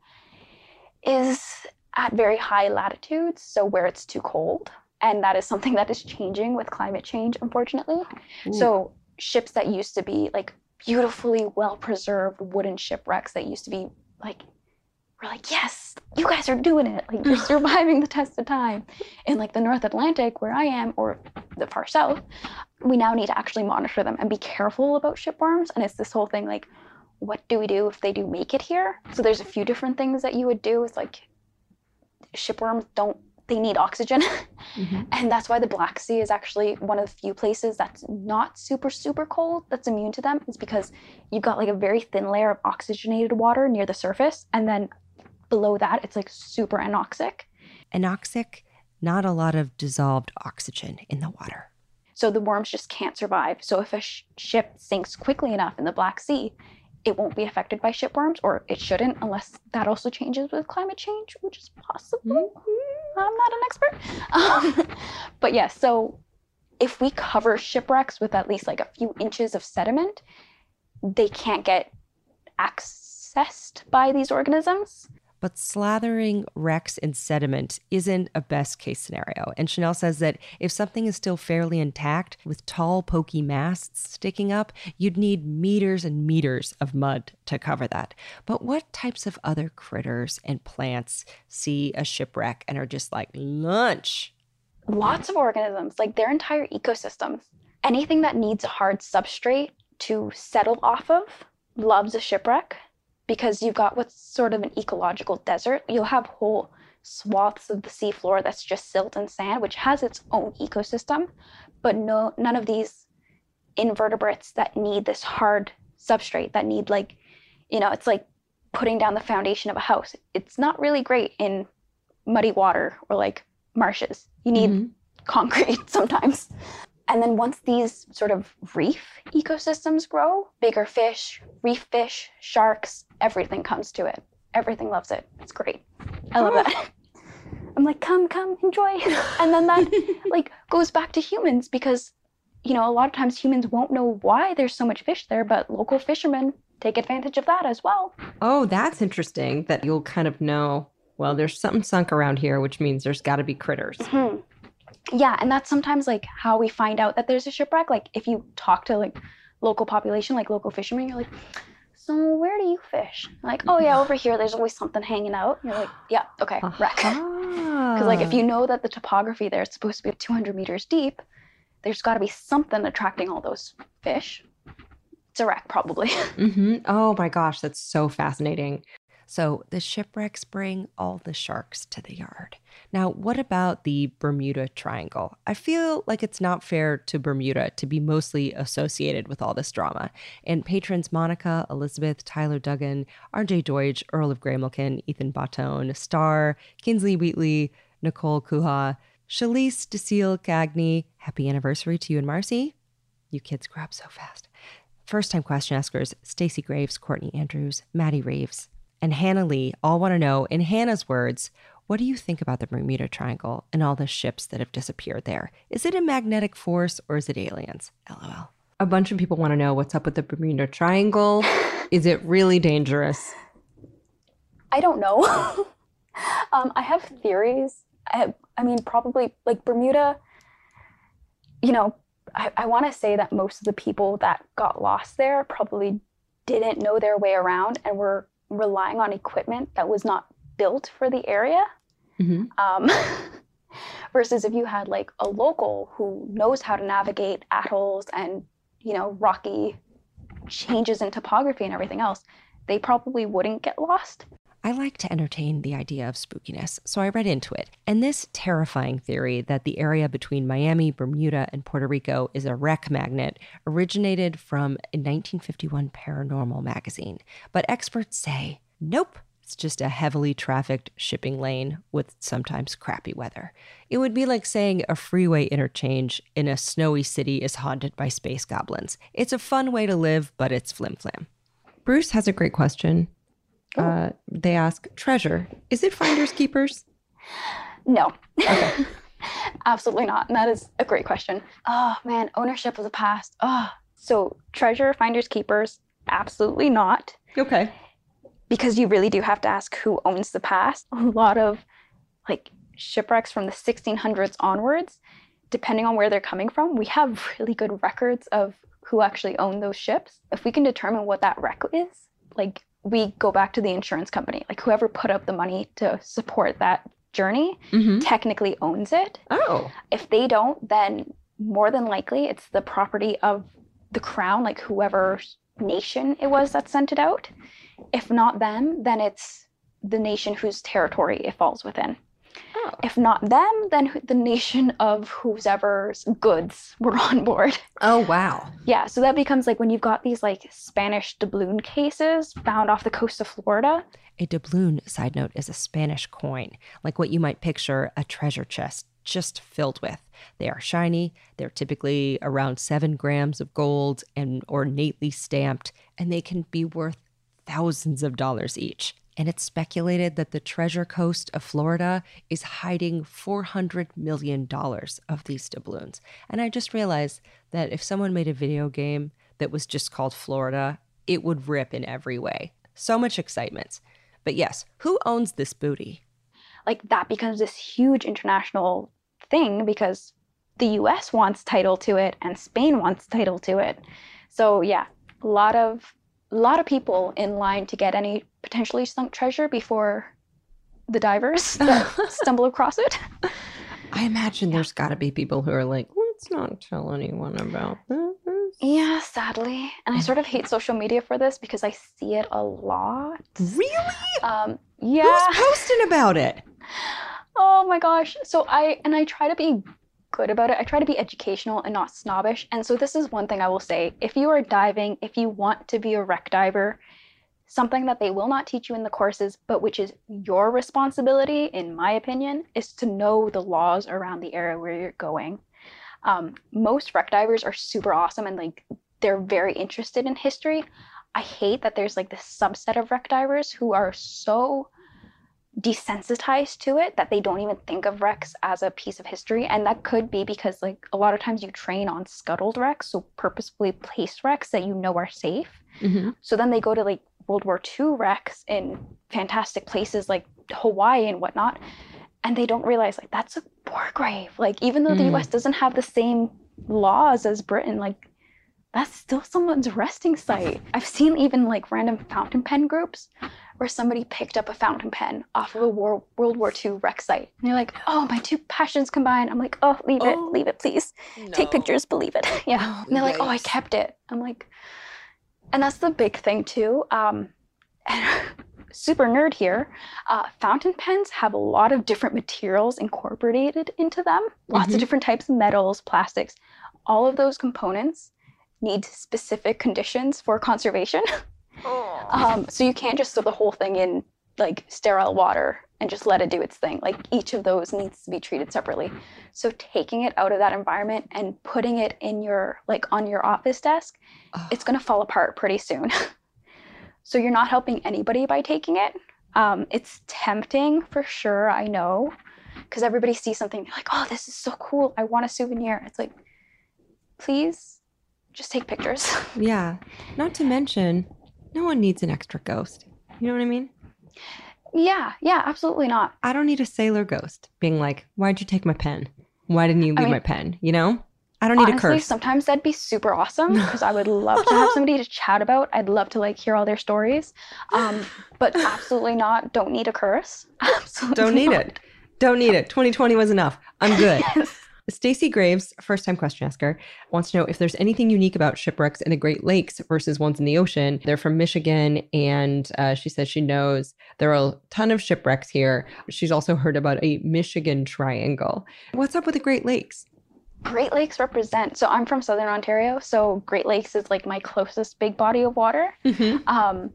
Speaker 2: is at very high latitudes, so where it's too cold. And that is something that is changing with climate change, unfortunately. Ooh. So ships that used to be like beautifully well-preserved wooden shipwrecks that used to be like, we're like, yes, you guys are doing it. Like you're surviving the test of time. In like the North Atlantic where I am, or the far south, we now need to actually monitor them and be careful about shipworms. And it's this whole thing like, what do we do if they do make it here? So there's a few different things that you would do. It's like shipworms don't, they need oxygen. Mm-hmm. And that's why the Black Sea is actually one of the few places that's not super, super cold that's immune to them. It's because you've got like a very thin layer of oxygenated water near the surface. And then below that, it's like super anoxic.
Speaker 1: Anoxic, not a lot of dissolved oxygen in the water.
Speaker 2: So the worms just can't survive. So if a sh- ship sinks quickly enough in the Black Sea, it won't be affected by shipworms, or it shouldn't, unless that also changes with climate change, which is possible. Mm-hmm. I'm not an expert. Um, but yeah, so if we cover shipwrecks with at least like a few inches of sediment, they can't get accessed by these organisms.
Speaker 1: But slathering wrecks in sediment isn't a best case scenario. And Chanel says that if something is still fairly intact with tall, pokey masts sticking up, you'd need meters and meters of mud to cover that. But what types of other critters and plants see a shipwreck and are just like lunch?
Speaker 2: Lots of organisms, like their entire ecosystems. Anything that needs a hard substrate to settle off of loves a shipwreck, because you've got what's sort of an ecological desert. You'll have whole swaths of the seafloor that's just silt and sand, which has its own ecosystem, but no, none of these invertebrates that need this hard substrate, that need like, you know, it's like putting down the foundation of a house. It's not really great in muddy water or like marshes. You need mm-hmm. concrete sometimes. And then once these sort of reef ecosystems grow, bigger fish, reef fish, sharks, everything comes to it. Everything loves it. It's great. I love that. I'm like, come, come, enjoy. And then that like goes back to humans because, you know, a lot of times humans won't know why there's so much fish there, but local fishermen take advantage of that as well.
Speaker 3: Oh, that's interesting that you'll kind of know, well, there's something sunk around here, which means there's got to be critters.
Speaker 2: Mm-hmm. Yeah, and that's sometimes like how we find out that there's a shipwreck. Like if you talk to like local population, like local fishermen, you're like, so where do you fish? Like, oh yeah, over here, there's always something hanging out. You're like, yeah, okay, wreck. Because like if you know that the topography there is supposed to be two hundred meters deep, there's got to be something attracting all those fish. It's a wreck, probably.
Speaker 3: Mm-hmm. Oh my gosh, that's so fascinating.
Speaker 1: So the shipwrecks bring all the sharks to the yard. Now, what about the Bermuda Triangle? I feel like it's not fair to Bermuda to be mostly associated with all this drama. And patrons Monica, Elizabeth, Tyler Duggan, R J Deutsch, Earl of Gramelkin, Ethan Bautone, Starr, Kinsley Wheatley, Nicole Kuha, Shalise DeCille Cagney. Happy anniversary to you and Marcy. You kids grow up so fast. First-time question askers Stacey Graves, Courtney Andrews, Maddie Reeves, and Hannah Lee all want to know, in Hannah's words, what do you think about the Bermuda Triangle and all the ships that have disappeared there? Is it a magnetic force or is it aliens? LOL.
Speaker 3: A bunch of people want to know what's up with the Bermuda Triangle. Is it really dangerous?
Speaker 2: I don't know. um, I have theories. I, have, I mean, probably like Bermuda, you know, I, I want to say that most of the people that got lost there probably didn't know their way around and were relying on equipment that was not built for the area. Mm-hmm. Um, versus if you had like a local who knows how to navigate atolls and, you know, rocky changes in topography and everything else, they probably wouldn't get lost.
Speaker 1: I like to entertain the idea of spookiness, so I read into it. And this terrifying theory that the area between Miami, Bermuda, and Puerto Rico is a wreck magnet originated from a nineteen fifty-one paranormal magazine. But experts say, nope, it's just a heavily trafficked shipping lane with sometimes crappy weather. It would be like saying a freeway interchange in a snowy city is haunted by space goblins. It's a fun way to live, but it's flim-flam.
Speaker 3: Bruce has a great question. Uh, they ask, treasure, is it finders keepers?
Speaker 2: No. Okay. Absolutely not. And that is a great question. Oh, man, ownership of the past. Oh, so treasure, finders keepers, absolutely not.
Speaker 3: Okay.
Speaker 2: Because you really do have to ask who owns the past. A lot of like shipwrecks from the sixteen hundreds onwards, depending on where they're coming from, we have really good records of who actually owned those ships. If we can determine what that wreck is, like we go back to the insurance company, like whoever put up the money to support that journey mm-hmm. technically owns it.
Speaker 3: Oh.
Speaker 2: If they don't, then more than likely it's the property of the crown, like whoever nation it was that sent it out. If not them, then it's the nation whose territory it falls within. Oh. If not them, then the nation of whoever's goods were on board.
Speaker 3: Oh, wow.
Speaker 2: Yeah, so that becomes like when you've got these like Spanish doubloon cases found off the coast of Florida.
Speaker 1: A doubloon, side note, is a Spanish coin, like what you might picture a treasure chest just filled with. They are shiny, they're typically around seven grams of gold and ornately stamped, and they can be worth thousands of dollars each. And it's speculated that the Treasure Coast of Florida is hiding four hundred million dollars of these doubloons. And I just realized that if someone made a video game that was just called Florida, it would rip in every way. So much excitement. But yes, who owns this booty?
Speaker 2: Like that becomes this huge international thing because the U S wants title to it and Spain wants title to it. So yeah, a lot of a lot of people in line to get any potentially sunk treasure before the divers that stumble across it.
Speaker 3: I imagine there's got to be people who are like, let's not tell anyone about this.
Speaker 2: Yeah, sadly. And I sort of hate social media for this because I see it a lot.
Speaker 3: Really?
Speaker 2: Um, yeah.
Speaker 3: Who's posting about it?
Speaker 2: Oh my gosh. So I, and I try to be good about it. I try to be educational and not snobbish. And so this is one thing I will say. If you are diving, if you want to be a wreck diver, something that they will not teach you in the courses, but which is your responsibility, in my opinion, is to know the laws around the area where you're going. Um, most wreck divers are super awesome and like they're very interested in history. I hate that there's like this subset of wreck divers who are so desensitized to it that they don't even think of wrecks as a piece of history. And that could be because like a lot of times you train on scuttled wrecks, so purposefully placed wrecks that you know are safe.
Speaker 3: Mm-hmm.
Speaker 2: So then they go to like World War Two wrecks in fantastic places like Hawaii and whatnot, and they don't realize like that's a war grave. Like even though mm. the U S doesn't have the same laws as Britain, like that's still someone's resting site. I've seen even like random fountain pen groups where somebody picked up a fountain pen off of a war, World War Two wreck site. And they're like, oh, my two passions combined. I'm like, oh, leave it,
Speaker 3: oh,
Speaker 2: leave it, please. No. Take pictures, believe it. Yeah.
Speaker 3: Oh,
Speaker 2: and they're
Speaker 3: yikes.
Speaker 2: like, oh, I kept it. I'm like, and that's the big thing too. Um, super nerd here. Uh, fountain pens have a lot of different materials incorporated into them. Lots mm-hmm. of different types of metals, plastics. All of those components need specific conditions for conservation. Oh. Um, so you can't just throw the whole thing in like sterile water and just let it do its thing. Like each of those needs to be treated separately. So taking it out of that environment and putting it in your, like on your office desk, oh. it's going to fall apart pretty soon. So you're not helping anybody by taking it. Um, it's tempting for sure, I know, because everybody sees something like, oh, this is so cool. I want a souvenir. It's like, please just take pictures.
Speaker 3: Yeah. Not to mention, no one needs an extra ghost. You know what I mean?
Speaker 2: Yeah, yeah, absolutely not.
Speaker 3: I don't need a sailor ghost being like, why'd you take my pen? Why didn't you leave I mean, my pen? You know? I don't need
Speaker 2: honestly,
Speaker 3: a curse.
Speaker 2: Sometimes that'd be super awesome because I would love to have somebody to chat about. I'd love to like hear all their stories. Um, but absolutely not. Don't need a curse. Absolutely
Speaker 3: Don't need
Speaker 2: not.
Speaker 3: it. Don't need it. twenty twenty was enough. I'm good. Yes. Stacey Graves, first-time question asker, wants to know if there's anything unique about shipwrecks in the Great Lakes versus ones in the ocean. They're from Michigan, and uh, she says she knows there are a ton of shipwrecks here. She's also heard about a Michigan Triangle. What's up with the Great Lakes?
Speaker 2: Great Lakes represent, so I'm from Southern Ontario, so Great Lakes is like my closest big body of water. Mm-hmm. Um,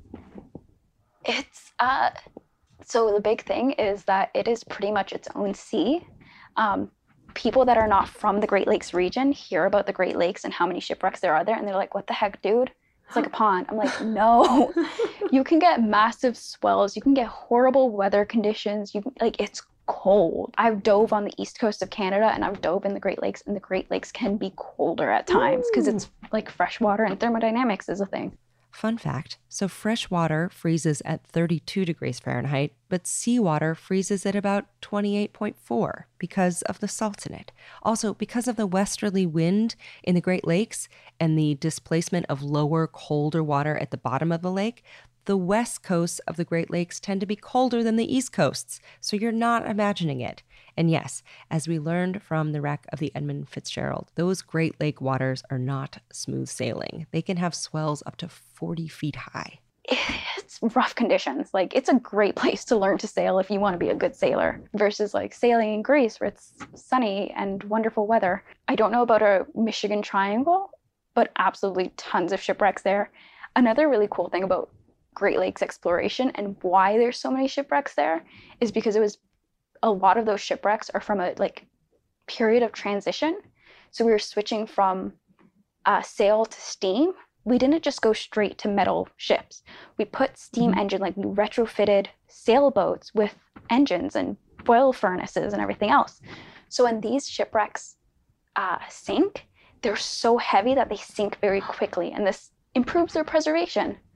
Speaker 2: it's, uh, so the big thing is that it is pretty much its own sea. Um, people that are not from the Great Lakes region hear about the Great Lakes and how many shipwrecks there are there, and they're like, what the heck, dude? It's like a pond. I'm like, no. You can get massive swells. You can get horrible weather conditions. You like, it's cold. I've dove on the east coast of Canada and I've dove in the Great Lakes, and the Great Lakes can be colder at times because it's like fresh water and thermodynamics is a thing.
Speaker 1: Fun fact, so fresh water freezes at thirty-two degrees Fahrenheit, but seawater freezes at about twenty-eight point four because of the salts in it. Also, because of the westerly wind in the Great Lakes and the displacement of lower, colder water at the bottom of the lake, the west coasts of the Great Lakes tend to be colder than the east coasts, so you're not imagining it. And yes, as we learned from the wreck of the Edmund Fitzgerald, those Great Lake waters are not smooth sailing. They can have swells up to forty feet high.
Speaker 2: It's rough conditions. Like, it's a great place to learn to sail if you want to be a good sailor versus like sailing in Greece where it's sunny and wonderful weather. I don't know about a Michigan Triangle, but absolutely tons of shipwrecks there. Another really cool thing about Great Lakes exploration and why there's so many shipwrecks there is because it was a lot of those shipwrecks are from a like period of transition. So we were switching from uh, sail to steam. We didn't just go straight to metal ships. We put steam mm-hmm. engine, like we retrofitted sailboats with engines and oil furnaces and everything else. So when these shipwrecks uh, sink, they're so heavy that they sink very quickly, and this improves their preservation.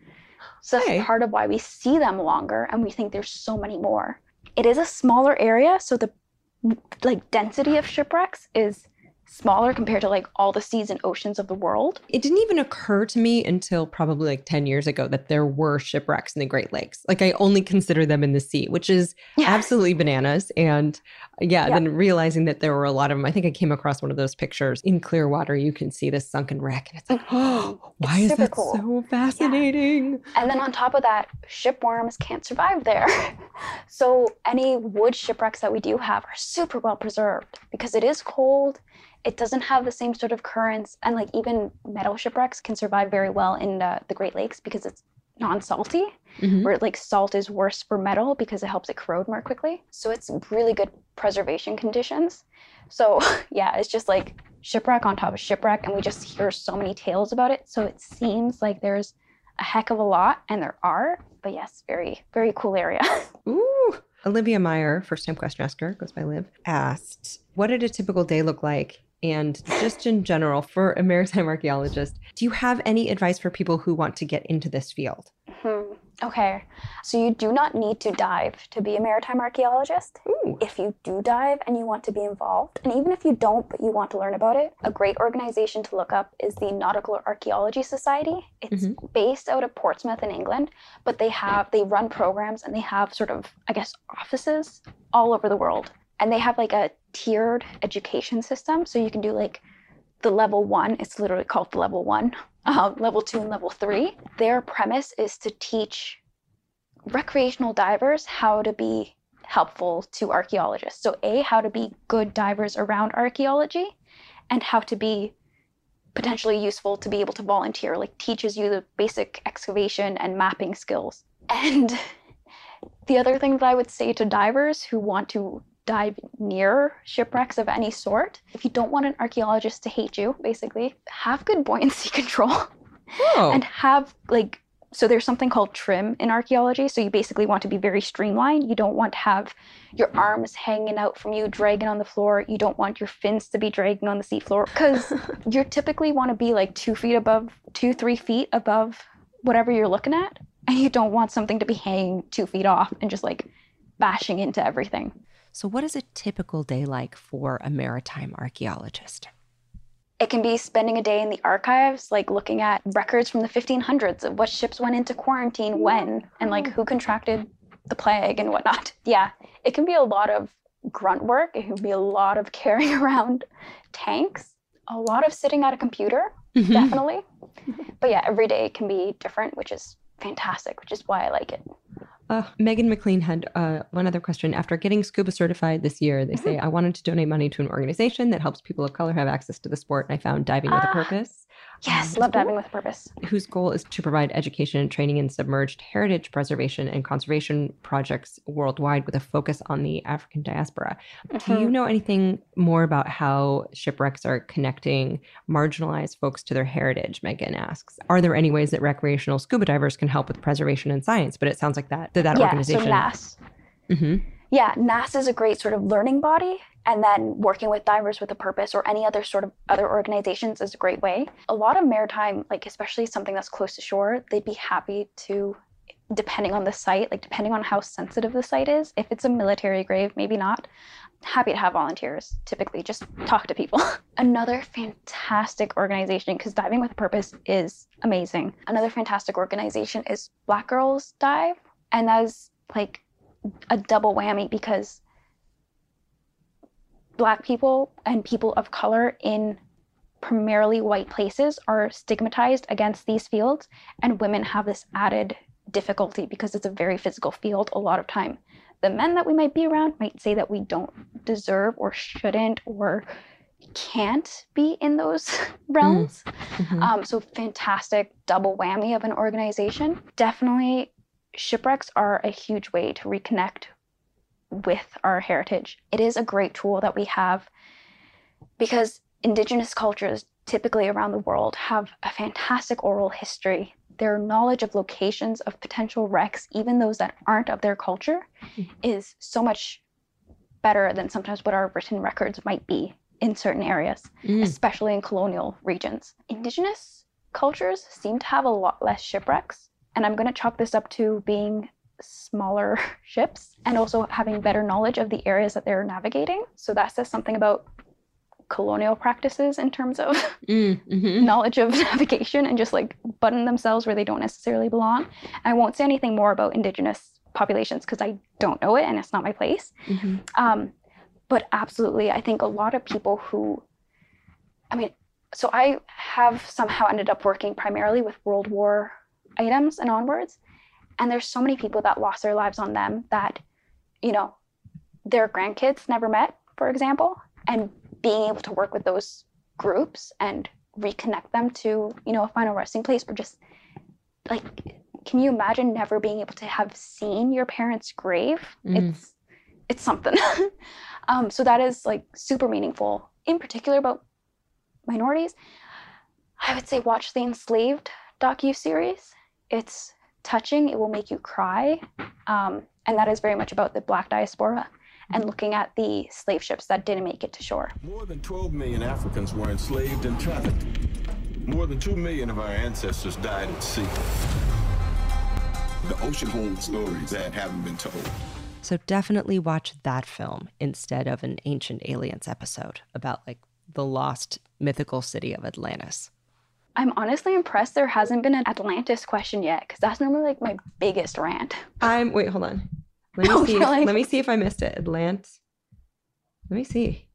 Speaker 2: So that's
Speaker 3: Hey.
Speaker 2: part of why we see them longer and we think there's so many more. It is a smaller area, so the like density of shipwrecks is smaller compared to like all the seas and oceans of the world.
Speaker 3: It didn't even occur to me until probably like ten years ago that there were shipwrecks in the Great Lakes. Like I only consider them in the sea, which is
Speaker 2: Yeah.
Speaker 3: absolutely bananas. And yeah,
Speaker 2: Yeah.
Speaker 3: then realizing that there were a lot of them. I think I came across one of those pictures in Clearwater. You can see this sunken wreck and it's like, oh, why
Speaker 2: It's
Speaker 3: is
Speaker 2: super
Speaker 3: that
Speaker 2: cool.
Speaker 3: so fascinating?
Speaker 2: And then on top of that, shipworms can't survive there. So any wood shipwrecks that we do have are super well preserved because it is cold. It doesn't have the same sort of currents. And like even metal shipwrecks can survive very well in uh, the Great Lakes because it's non-salty,
Speaker 3: Mhm.
Speaker 2: where like salt is worse for metal because it helps it corrode more quickly. So it's really good preservation conditions. So yeah, it's just like shipwreck on top of shipwreck. And we just hear so many tales about it. So it seems like there's a heck of a lot, and there are. But yes, very, very cool area.
Speaker 3: Ooh. Olivia Meyer, first time question asker, goes by Liv, asked, what did a typical day look like? And just in general, for a maritime archaeologist, do you have any advice for people who want to get into this field?
Speaker 2: Hmm. Okay, so you do not need to dive to be a maritime archaeologist.
Speaker 3: Ooh.
Speaker 2: If you do dive and you want to be involved, and even if you don't but you want to learn about it, a great organization to look up is the Nautical Archaeology Society. It's
Speaker 3: Mhm.
Speaker 2: based out of Portsmouth in England, but they have they run programs and they have sort of, I guess, offices all over the world. And they have like a tiered education system, so you can do like the level one, it's literally called the level one, uh, level two and level three. Their premise is to teach recreational divers how to be helpful to archaeologists. So A, how to be good divers around archaeology, and how to be potentially useful to be able to volunteer, like teaches you the basic excavation and mapping skills. And the other thing that I would say to divers who want to dive near shipwrecks of any sort, if you don't want an archaeologist to hate you, basically, have good buoyancy control.
Speaker 3: Oh.
Speaker 2: And have like, so there's something called trim in archaeology. So you basically want to be very streamlined. You don't want to have your arms hanging out from you, dragging on the floor. You don't want your fins to be dragging on the seafloor because you typically want to be like two feet above, two, three feet above whatever you're looking at. And you don't want something to be hanging two feet off and just like bashing into everything.
Speaker 1: So, what is a typical day like for a maritime archaeologist?
Speaker 2: It can be spending a day in the archives, like looking at records from the fifteen hundreds of what ships went into quarantine when, and like who contracted the plague and whatnot. Yeah, it can be a lot of grunt work. It can be a lot of carrying around tanks, a lot of sitting at a computer, definitely. But yeah, every day can be different, which is fantastic, which is why I like it.
Speaker 3: Uh, Megan McLean had uh, one other question. After getting scuba certified this year, they say, I wanted to donate money to an organization that helps people of color have access to the sport. And I found Diving with a
Speaker 2: Ah.
Speaker 3: Purpose.
Speaker 2: Yes,
Speaker 3: Um,
Speaker 2: love diving with a purpose.
Speaker 3: Whose goal is to provide education and training in submerged heritage preservation and conservation projects worldwide with a focus on the African diaspora. Do you know anything more about how shipwrecks are connecting marginalized folks to their heritage? Megan asks. Are there any ways that recreational scuba divers can help with preservation and science? But it sounds like that that, that
Speaker 2: yeah,
Speaker 3: organization.
Speaker 2: so N A S.
Speaker 3: Mhm.
Speaker 2: Yeah, N A S is a great sort of learning body, and then working with Divers with a Purpose or any other sort of other organizations is a great way. A lot of maritime, like especially something that's close to shore, they'd be happy to, depending on the site, like depending on how sensitive the site is, if it's a military grave, maybe not, happy to have volunteers, typically just talk to people. Another fantastic organization, because Diving with a Purpose is amazing. Another fantastic organization is Black Girls Dive, and that's like a double whammy because Black people and people of color in primarily white places are stigmatized against these fields, and women have this added difficulty because it's a very physical field a lot of time. The men that we might be around might say that we don't deserve or shouldn't or can't be in those realms.
Speaker 3: Mhm.
Speaker 2: Um, so fantastic double whammy of an organization. Definitely shipwrecks are a huge way to reconnect with our heritage. It is a great tool that we have because Indigenous cultures typically around the world have a fantastic oral history. Their knowledge of locations of potential wrecks, even those that aren't of their culture, mm-hmm. is so much better than sometimes what our written records might be in certain areas, mm. especially in colonial regions. Indigenous cultures seem to have a lot less shipwrecks. And I'm going to chalk this up to being smaller ships and also having better knowledge of the areas that they're navigating. So that says something about colonial practices in terms of
Speaker 3: mm, mm-hmm.
Speaker 2: knowledge of navigation and just like button themselves where they don't necessarily belong. And I won't say anything more about Indigenous populations because I don't know it and it's not my place.
Speaker 3: Mm-hmm.
Speaker 2: Um, but absolutely, I think a lot of people who, I mean, so I have somehow ended up working primarily with World War items and onwards. And there's so many people that lost their lives on them that, you know, their grandkids never met, for example, and being able to work with those groups and reconnect them to, you know, a final resting place, or just like, can you imagine never being able to have seen your parents' grave? Mm. It's it's something. um, so that is like super meaningful. In particular about minorities, I would say watch the Enslaved docu-series. It's touching. It will make you cry. Um, and that is very much about the Black diaspora and looking at the slave ships that didn't make it to shore.
Speaker 11: More than twelve million Africans were enslaved and trafficked. More than two million of our ancestors died at sea. The ocean holds stories that haven't been told.
Speaker 1: So definitely watch that film instead of an Ancient Aliens episode about like the lost mythical city of Atlantis.
Speaker 2: I'm honestly impressed there hasn't been an Atlantis question yet, because that's normally like my biggest rant.
Speaker 3: I'm wait, hold on. Let me
Speaker 2: Oh,
Speaker 3: see.
Speaker 2: really?
Speaker 3: Let me see if I missed it. Atlantis. Let me see.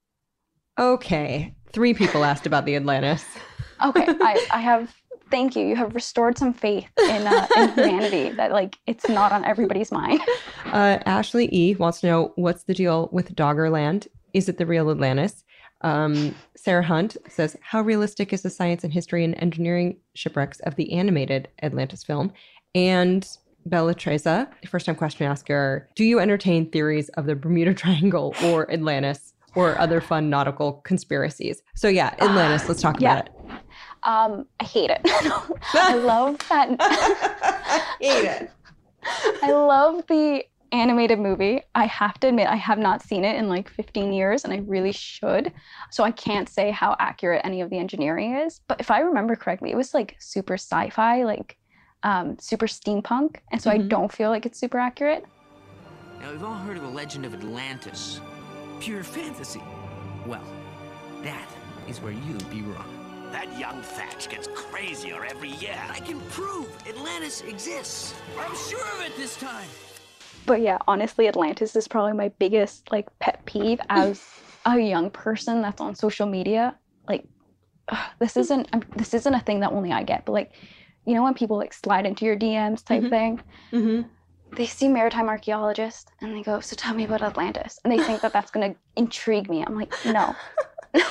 Speaker 3: Okay, three people asked about the Atlantis.
Speaker 2: Okay, I, I have. Thank you. You have restored some faith in, uh, in humanity that like it's not on everybody's mind.
Speaker 3: Uh, Ashley E wants to know what's the deal with Doggerland? Is it the real Atlantis? Um, Sarah Hunt says, how realistic is the science and history and engineering shipwrecks of the animated Atlantis film? And Bella Treza, first time question asker, do you entertain theories of the Bermuda Triangle or Atlantis or other fun nautical conspiracies? So yeah, Atlantis, let's talk
Speaker 2: yeah.
Speaker 3: about it.
Speaker 2: Um, I hate it. I love that.
Speaker 3: hate it.
Speaker 2: I love the animated movie. I have to admit, I have not seen it in like fifteen years, and I really should. So I can't say how accurate any of the engineering is. But if I remember correctly, it was like super sci-fi, like um, super steampunk. And so mm-hmm. I don't feel like it's super accurate.
Speaker 12: Now, we've all heard of the legend of Atlantis. Pure fantasy. Well, that is where you'd be wrong.
Speaker 6: That young Thatch gets crazier every year.
Speaker 12: I can prove Atlantis exists. I'm sure of it this time.
Speaker 2: But yeah, honestly, Atlantis is probably my biggest like pet peeve as a young person that's on social media. Like, ugh, this isn't um, this isn't a thing that only I get, but like, you know, when people like slide into your D Ms type
Speaker 3: mm-hmm.
Speaker 2: thing,
Speaker 3: mm-hmm.
Speaker 2: they see maritime archaeologist and they go, "So tell me about Atlantis," and they think that that's gonna intrigue me. I'm like, no, no.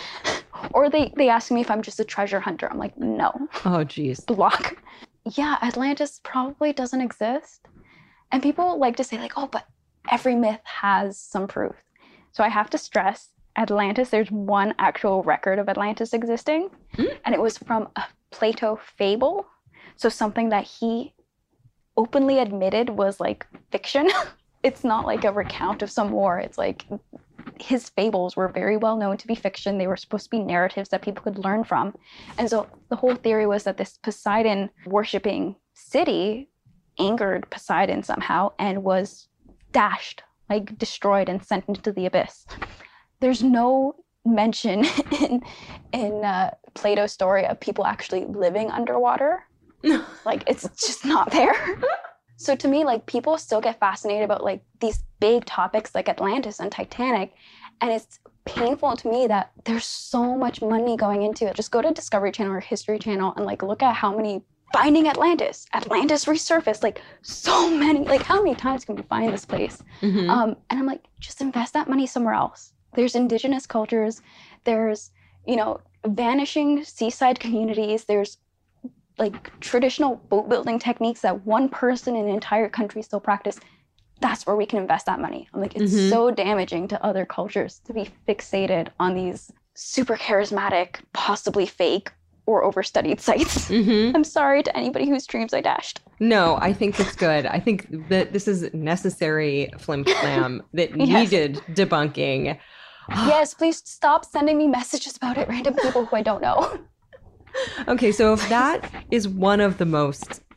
Speaker 2: Or they they ask me if I'm just a treasure hunter. I'm like, no.
Speaker 3: Oh, geez.
Speaker 2: Block. Yeah, Atlantis probably doesn't exist. And people like to say like, oh, but every myth has some proof. So I have to stress, Atlantis, there's one actual record of Atlantis existing. Mm. And it was from a Plato fable. So something that he openly admitted was like fiction. It's not like a recount of some war. It's like his fables were very well known to be fiction. They were supposed to be narratives that people could learn from. And so the whole theory was that this Poseidon worshipping city angered Poseidon somehow and was dashed, like destroyed and sent into the abyss. There's no mention in in uh, Plato's story of people actually living underwater. Like, it's just not there. So to me, like, people still get fascinated about like these big topics like Atlantis and Titanic, and it's painful to me that there's so much money going into it. Just go to Discovery Channel or History Channel and like look at how many Finding Atlantis, Atlantis resurfaced, like so many, like how many times can we find this place?
Speaker 3: Mm-hmm.
Speaker 2: Um, and I'm like, just invest that money somewhere else. There's indigenous cultures, there's, you know, vanishing seaside communities, there's like traditional boat building techniques that one person in an entire country still practice. That's where we can invest that money. I'm like, it's
Speaker 3: mm-hmm.
Speaker 2: so damaging to other cultures to be fixated on these super charismatic, possibly fake, or overstudied sites.
Speaker 3: Mm-hmm.
Speaker 2: I'm sorry to anybody whose dreams I dashed.
Speaker 3: No, I think it's good. I think that this is necessary flim flam that
Speaker 2: Yes.
Speaker 3: needed debunking.
Speaker 2: Yes, please stop sending me messages about it, random people who I don't know.
Speaker 3: Okay, so if that is one of the most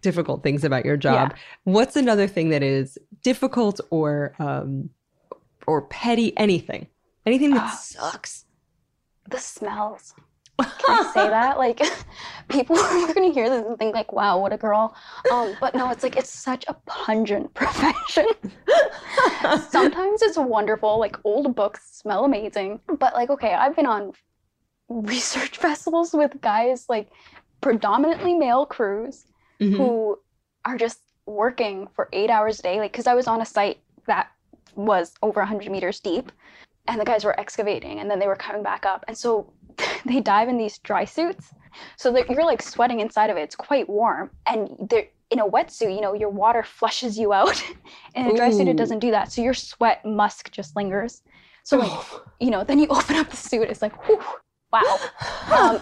Speaker 3: difficult things about your job.
Speaker 2: Yeah.
Speaker 3: What's another thing that is difficult or um, or petty? Anything, anything that
Speaker 2: Uh,
Speaker 3: sucks.
Speaker 2: The smells. Can I say that? Like, people are going to hear this and think like, wow, what a girl. Um, but no, it's like, it's such a pungent profession. Sometimes it's wonderful. Like, old books smell amazing. But like, okay, I've been on research vessels with guys, like predominantly male crews, mm-hmm. who are just working for eight hours a day. Like, because I was on a site that was over one hundred meters deep, and the guys were excavating, and then they were coming back up. And so they dive in these dry suits, so that you're like sweating inside of it. It's quite warm, and they're in a wetsuit. You know, your water flushes you out. In a dry Ooh. suit, it doesn't do that. So your sweat musk just lingers. So like, you know, then you open up the suit. It's like, whew, wow. Um,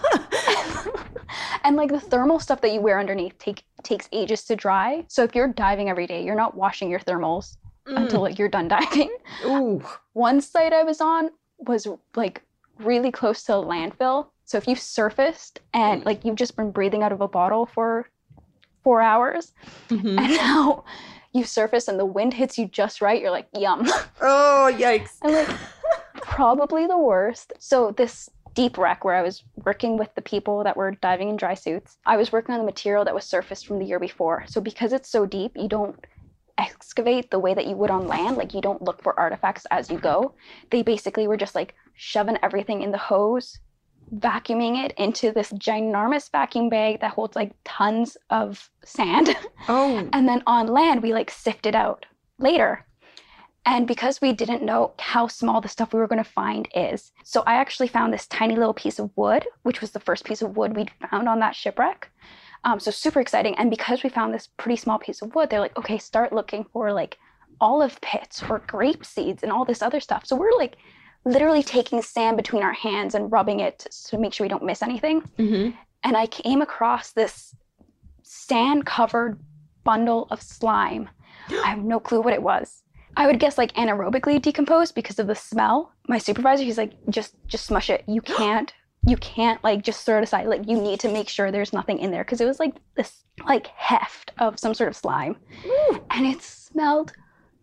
Speaker 2: and like the thermal stuff that you wear underneath take takes ages to dry. So if you're diving every day, you're not washing your thermals mm. until like you're done diving.
Speaker 3: Ooh.
Speaker 2: One site I was on was like really close to a landfill. So if you surfaced and like you've just been breathing out of a bottle for four hours mm-hmm. and now you surface and the wind hits you just right, you're like, yum.
Speaker 3: Oh, yikes.
Speaker 2: And like probably the worst. So this deep wreck where I was working with the people that were diving in dry suits, I was working on the material that was surfaced from the year before. So because it's so deep, you don't excavate the way that you would on land. Like, you don't look for artifacts as you go. They basically were just like shoving everything in the hose, vacuuming it into this ginormous vacuum bag that holds like tons of sand.
Speaker 3: Oh.
Speaker 2: And then on land, we like sift it out later. And because we didn't know how small the stuff we were going to find is, so I actually found this tiny little piece of wood, which was the first piece of wood we'd found on that shipwreck. Um, so super exciting. And because we found this pretty small piece of wood, they're like, okay, start looking for like olive pits or grape seeds and all this other stuff. So we're like literally taking sand between our hands and rubbing it to make sure we don't miss anything.
Speaker 3: Mm-hmm.
Speaker 2: And I came across this sand-covered bundle of slime. I have no clue what it was. I would guess like anaerobically decomposed because of the smell. My supervisor, he's like, just just smush it. You can't, you can't like just throw it aside. Like, you need to make sure there's nothing in there, because it was like this like heft of some sort of slime. Ooh. And it smelled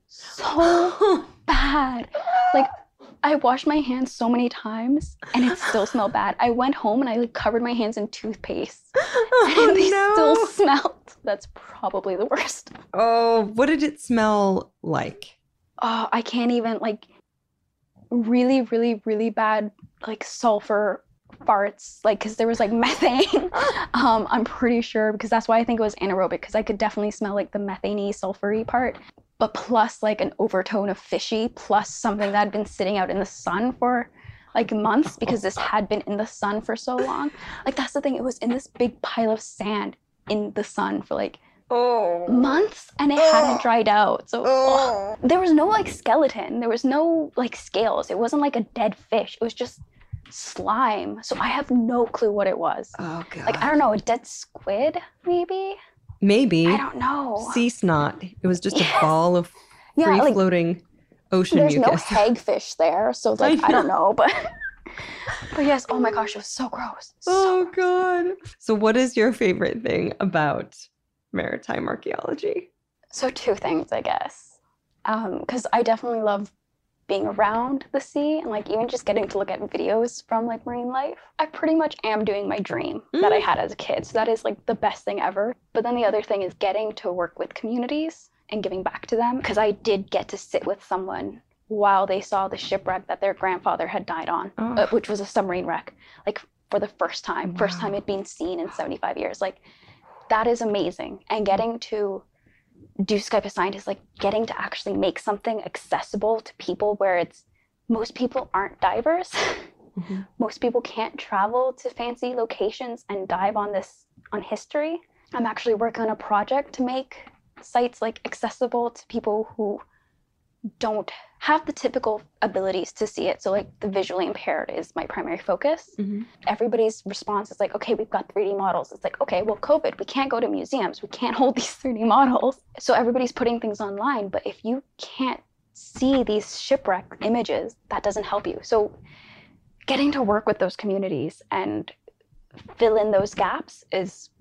Speaker 2: so bad. Like, I washed my hands so many times and it still smelled bad. I went home and I like covered my hands in toothpaste
Speaker 3: Oh,
Speaker 2: and they
Speaker 3: no.
Speaker 2: still smelled. That's probably the worst.
Speaker 3: Oh, what did it smell like?
Speaker 2: Oh, I can't even, like, really, really, really bad, like, sulfur farts, like, because there was, like, methane. um, I'm pretty sure, because that's why I think it was anaerobic, because I could definitely smell, like, the methane-y, sulfury part, but plus, like, an overtone of fishy, plus something that had been sitting out in the sun for, like, months, because this had been in the sun for so long. Like, that's the thing, it was in this big pile of sand in the sun for, like,
Speaker 3: Oh.
Speaker 2: months, and it oh. hadn't dried out. So
Speaker 3: oh.
Speaker 2: oh. there was no like skeleton, there was no like scales, it wasn't like a dead fish, it was just slime. So I have no clue what it was.
Speaker 3: Oh god.
Speaker 2: Like, I don't know, a dead squid maybe?
Speaker 3: Maybe.
Speaker 2: I don't know.
Speaker 3: Sea snot. It was just yes. a ball of
Speaker 2: yeah,
Speaker 3: free
Speaker 2: like,
Speaker 3: floating ocean
Speaker 2: there's
Speaker 3: mucus.
Speaker 2: There's no hagfish there, so like I, I don't know, but but yes, oh my gosh, it was so gross. So
Speaker 3: oh
Speaker 2: gross.
Speaker 3: god. So what is your favorite thing about maritime archaeology?
Speaker 2: So two things, I guess. Um, because I definitely love being around the sea and like even just getting to look at videos from like marine life. I pretty much am doing my dream mm. that I had as a kid. So that is like the best thing ever. But then the other thing is getting to work with communities and giving back to them, because I did get to sit with someone while they saw the shipwreck that their grandfather had died on, oh. uh, which was a submarine wreck, like for the first time, wow. first time it'd been seen in seventy-five years. Like, that is amazing. And getting to do Skype a Scientist, like getting to actually make something accessible to people where it's, most people aren't divers. Mm-hmm. Most people can't travel to fancy locations and dive on this, on history. I'm actually working on a project to make sites like accessible to people who don't have the typical abilities to see it. So like the visually impaired is my primary focus. Mm-hmm. Everybody's response is like, okay, we've got three D models. It's like, okay, well, COVID, we can't go to museums. We can't hold these three D models. So everybody's putting things online, but if you can't see these shipwreck images, that doesn't help you. So getting to work with those communities and fill in those gaps is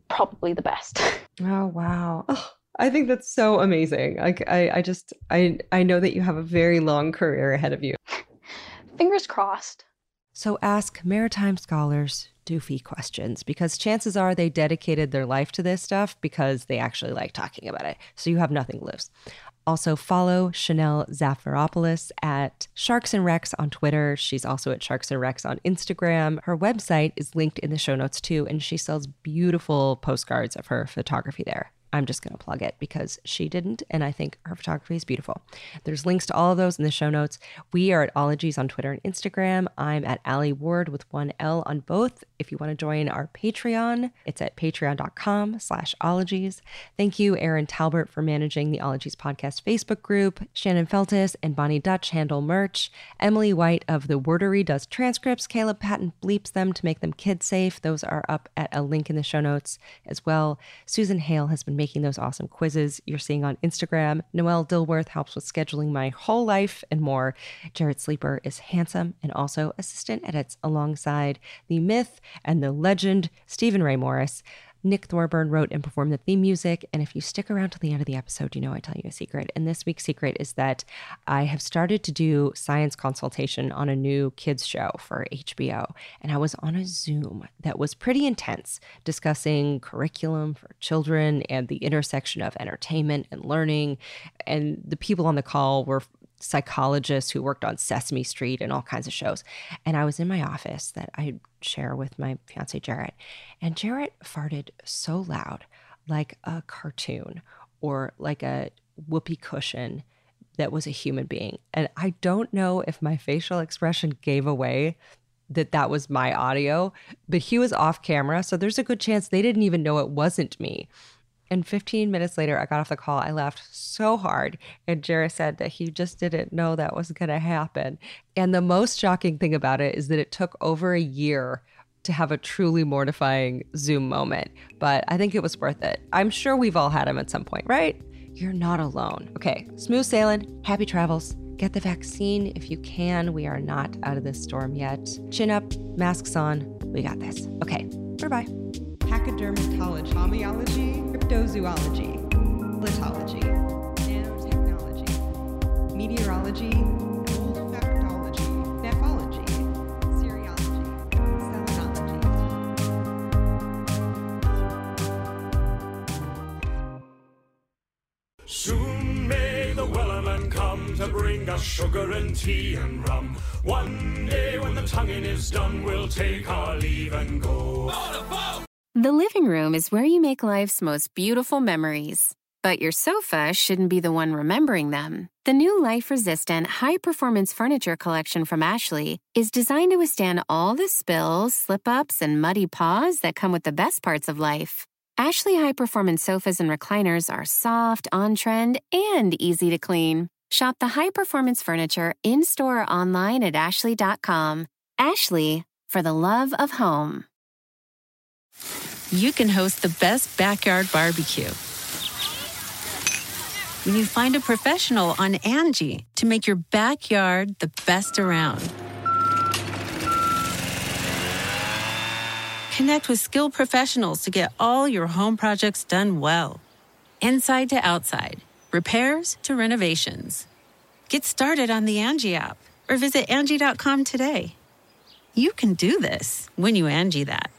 Speaker 2: probably the best.
Speaker 3: Oh, wow. Oh, I think that's so amazing. Like, I, I just, I, I know that you have a very long career ahead of you.
Speaker 2: Fingers crossed.
Speaker 1: So ask maritime scholars doofy questions, because chances are they dedicated their life to this stuff because they actually like talking about it. So you have nothing to lose. Also follow Chanel Zafiropoulos at Sharks and Wrecks on Twitter. She's also at Sharks and Wrecks on Instagram. Her website is linked in the show notes too, and she sells beautiful postcards of her photography there. I'm just going to plug it because she didn't, and I think her photography is beautiful. There's links to all of those in the show notes. We are at Ologies on Twitter and Instagram. I'm at Allie Ward with one L on both. If you want to join our Patreon, it's at patreon.com slash Ologies. Thank you, Aaron Talbert, for managing the Ologies Podcast Facebook group. Shannon Feltis and Bonnie Dutch handle merch. Emily White of The Wordery does transcripts. Caleb Patton bleeps them to make them kid safe. Those are up at a link in the show notes as well. Susan Hale has been making those awesome quizzes you're seeing on Instagram. Noelle Dilworth helps with scheduling my whole life and more. Jarrett Sleeper is handsome and also assistant edits alongside the myth and the legend Stephen Ray Morris. Nick Thorburn wrote and performed the theme music. And if you stick around to the end of the episode, you know I tell you a secret. And this week's secret is that I have started to do science consultation on a new kids show for H B O. And I was on a Zoom that was pretty intense, discussing curriculum for children and the intersection of entertainment and learning. And the people on the call were psychologists who worked on Sesame Street and all kinds of shows. And I was in my office that I share with my fiance, Jarrett. And Jarrett farted so loud, like a cartoon or like a whoopee cushion that was a human being. And I don't know if my facial expression gave away that that was my audio, but he was off camera. So there's a good chance they didn't even know it wasn't me. And fifteen minutes later, I got off the call. I laughed so hard. And Jarrett said that he just didn't know that was going to happen. And the most shocking thing about it is that it took over a year to have a truly mortifying Zoom moment. But I think it was worth it. I'm sure we've all had them at some point, right? You're not alone. Okay, smooth sailing. Happy travels. Get the vaccine if you can. We are not out of this storm yet. Chin up, masks on. We got this. Okay, bye-bye.
Speaker 3: Pachydermatology, homeology, cryptozoology, litology, nanotechnology, meteorology, olfactology, nephology, serology, selenology.
Speaker 13: Soon may the Wellerman come to bring us sugar and tea and rum. One day when the tonguing is done, we'll take our leave and go.
Speaker 14: The living room is where you make life's most beautiful memories. But your sofa shouldn't be the one remembering them. The new life-resistant, high-performance furniture collection from Ashley is designed to withstand all the spills, slip-ups, and muddy paws that come with the best parts of life. Ashley high-performance sofas and recliners are soft, on-trend, and easy to clean. Shop the high-performance furniture in-store or online at ashley dot com. Ashley, for the love of home.
Speaker 15: You can host the best backyard barbecue when you find a professional on Angie to make your backyard the best around. Connect with skilled professionals to get all your home projects done well. Inside to outside, repairs to renovations. Get started on the Angie app or visit Angie dot com today. You can do this when you Angie that.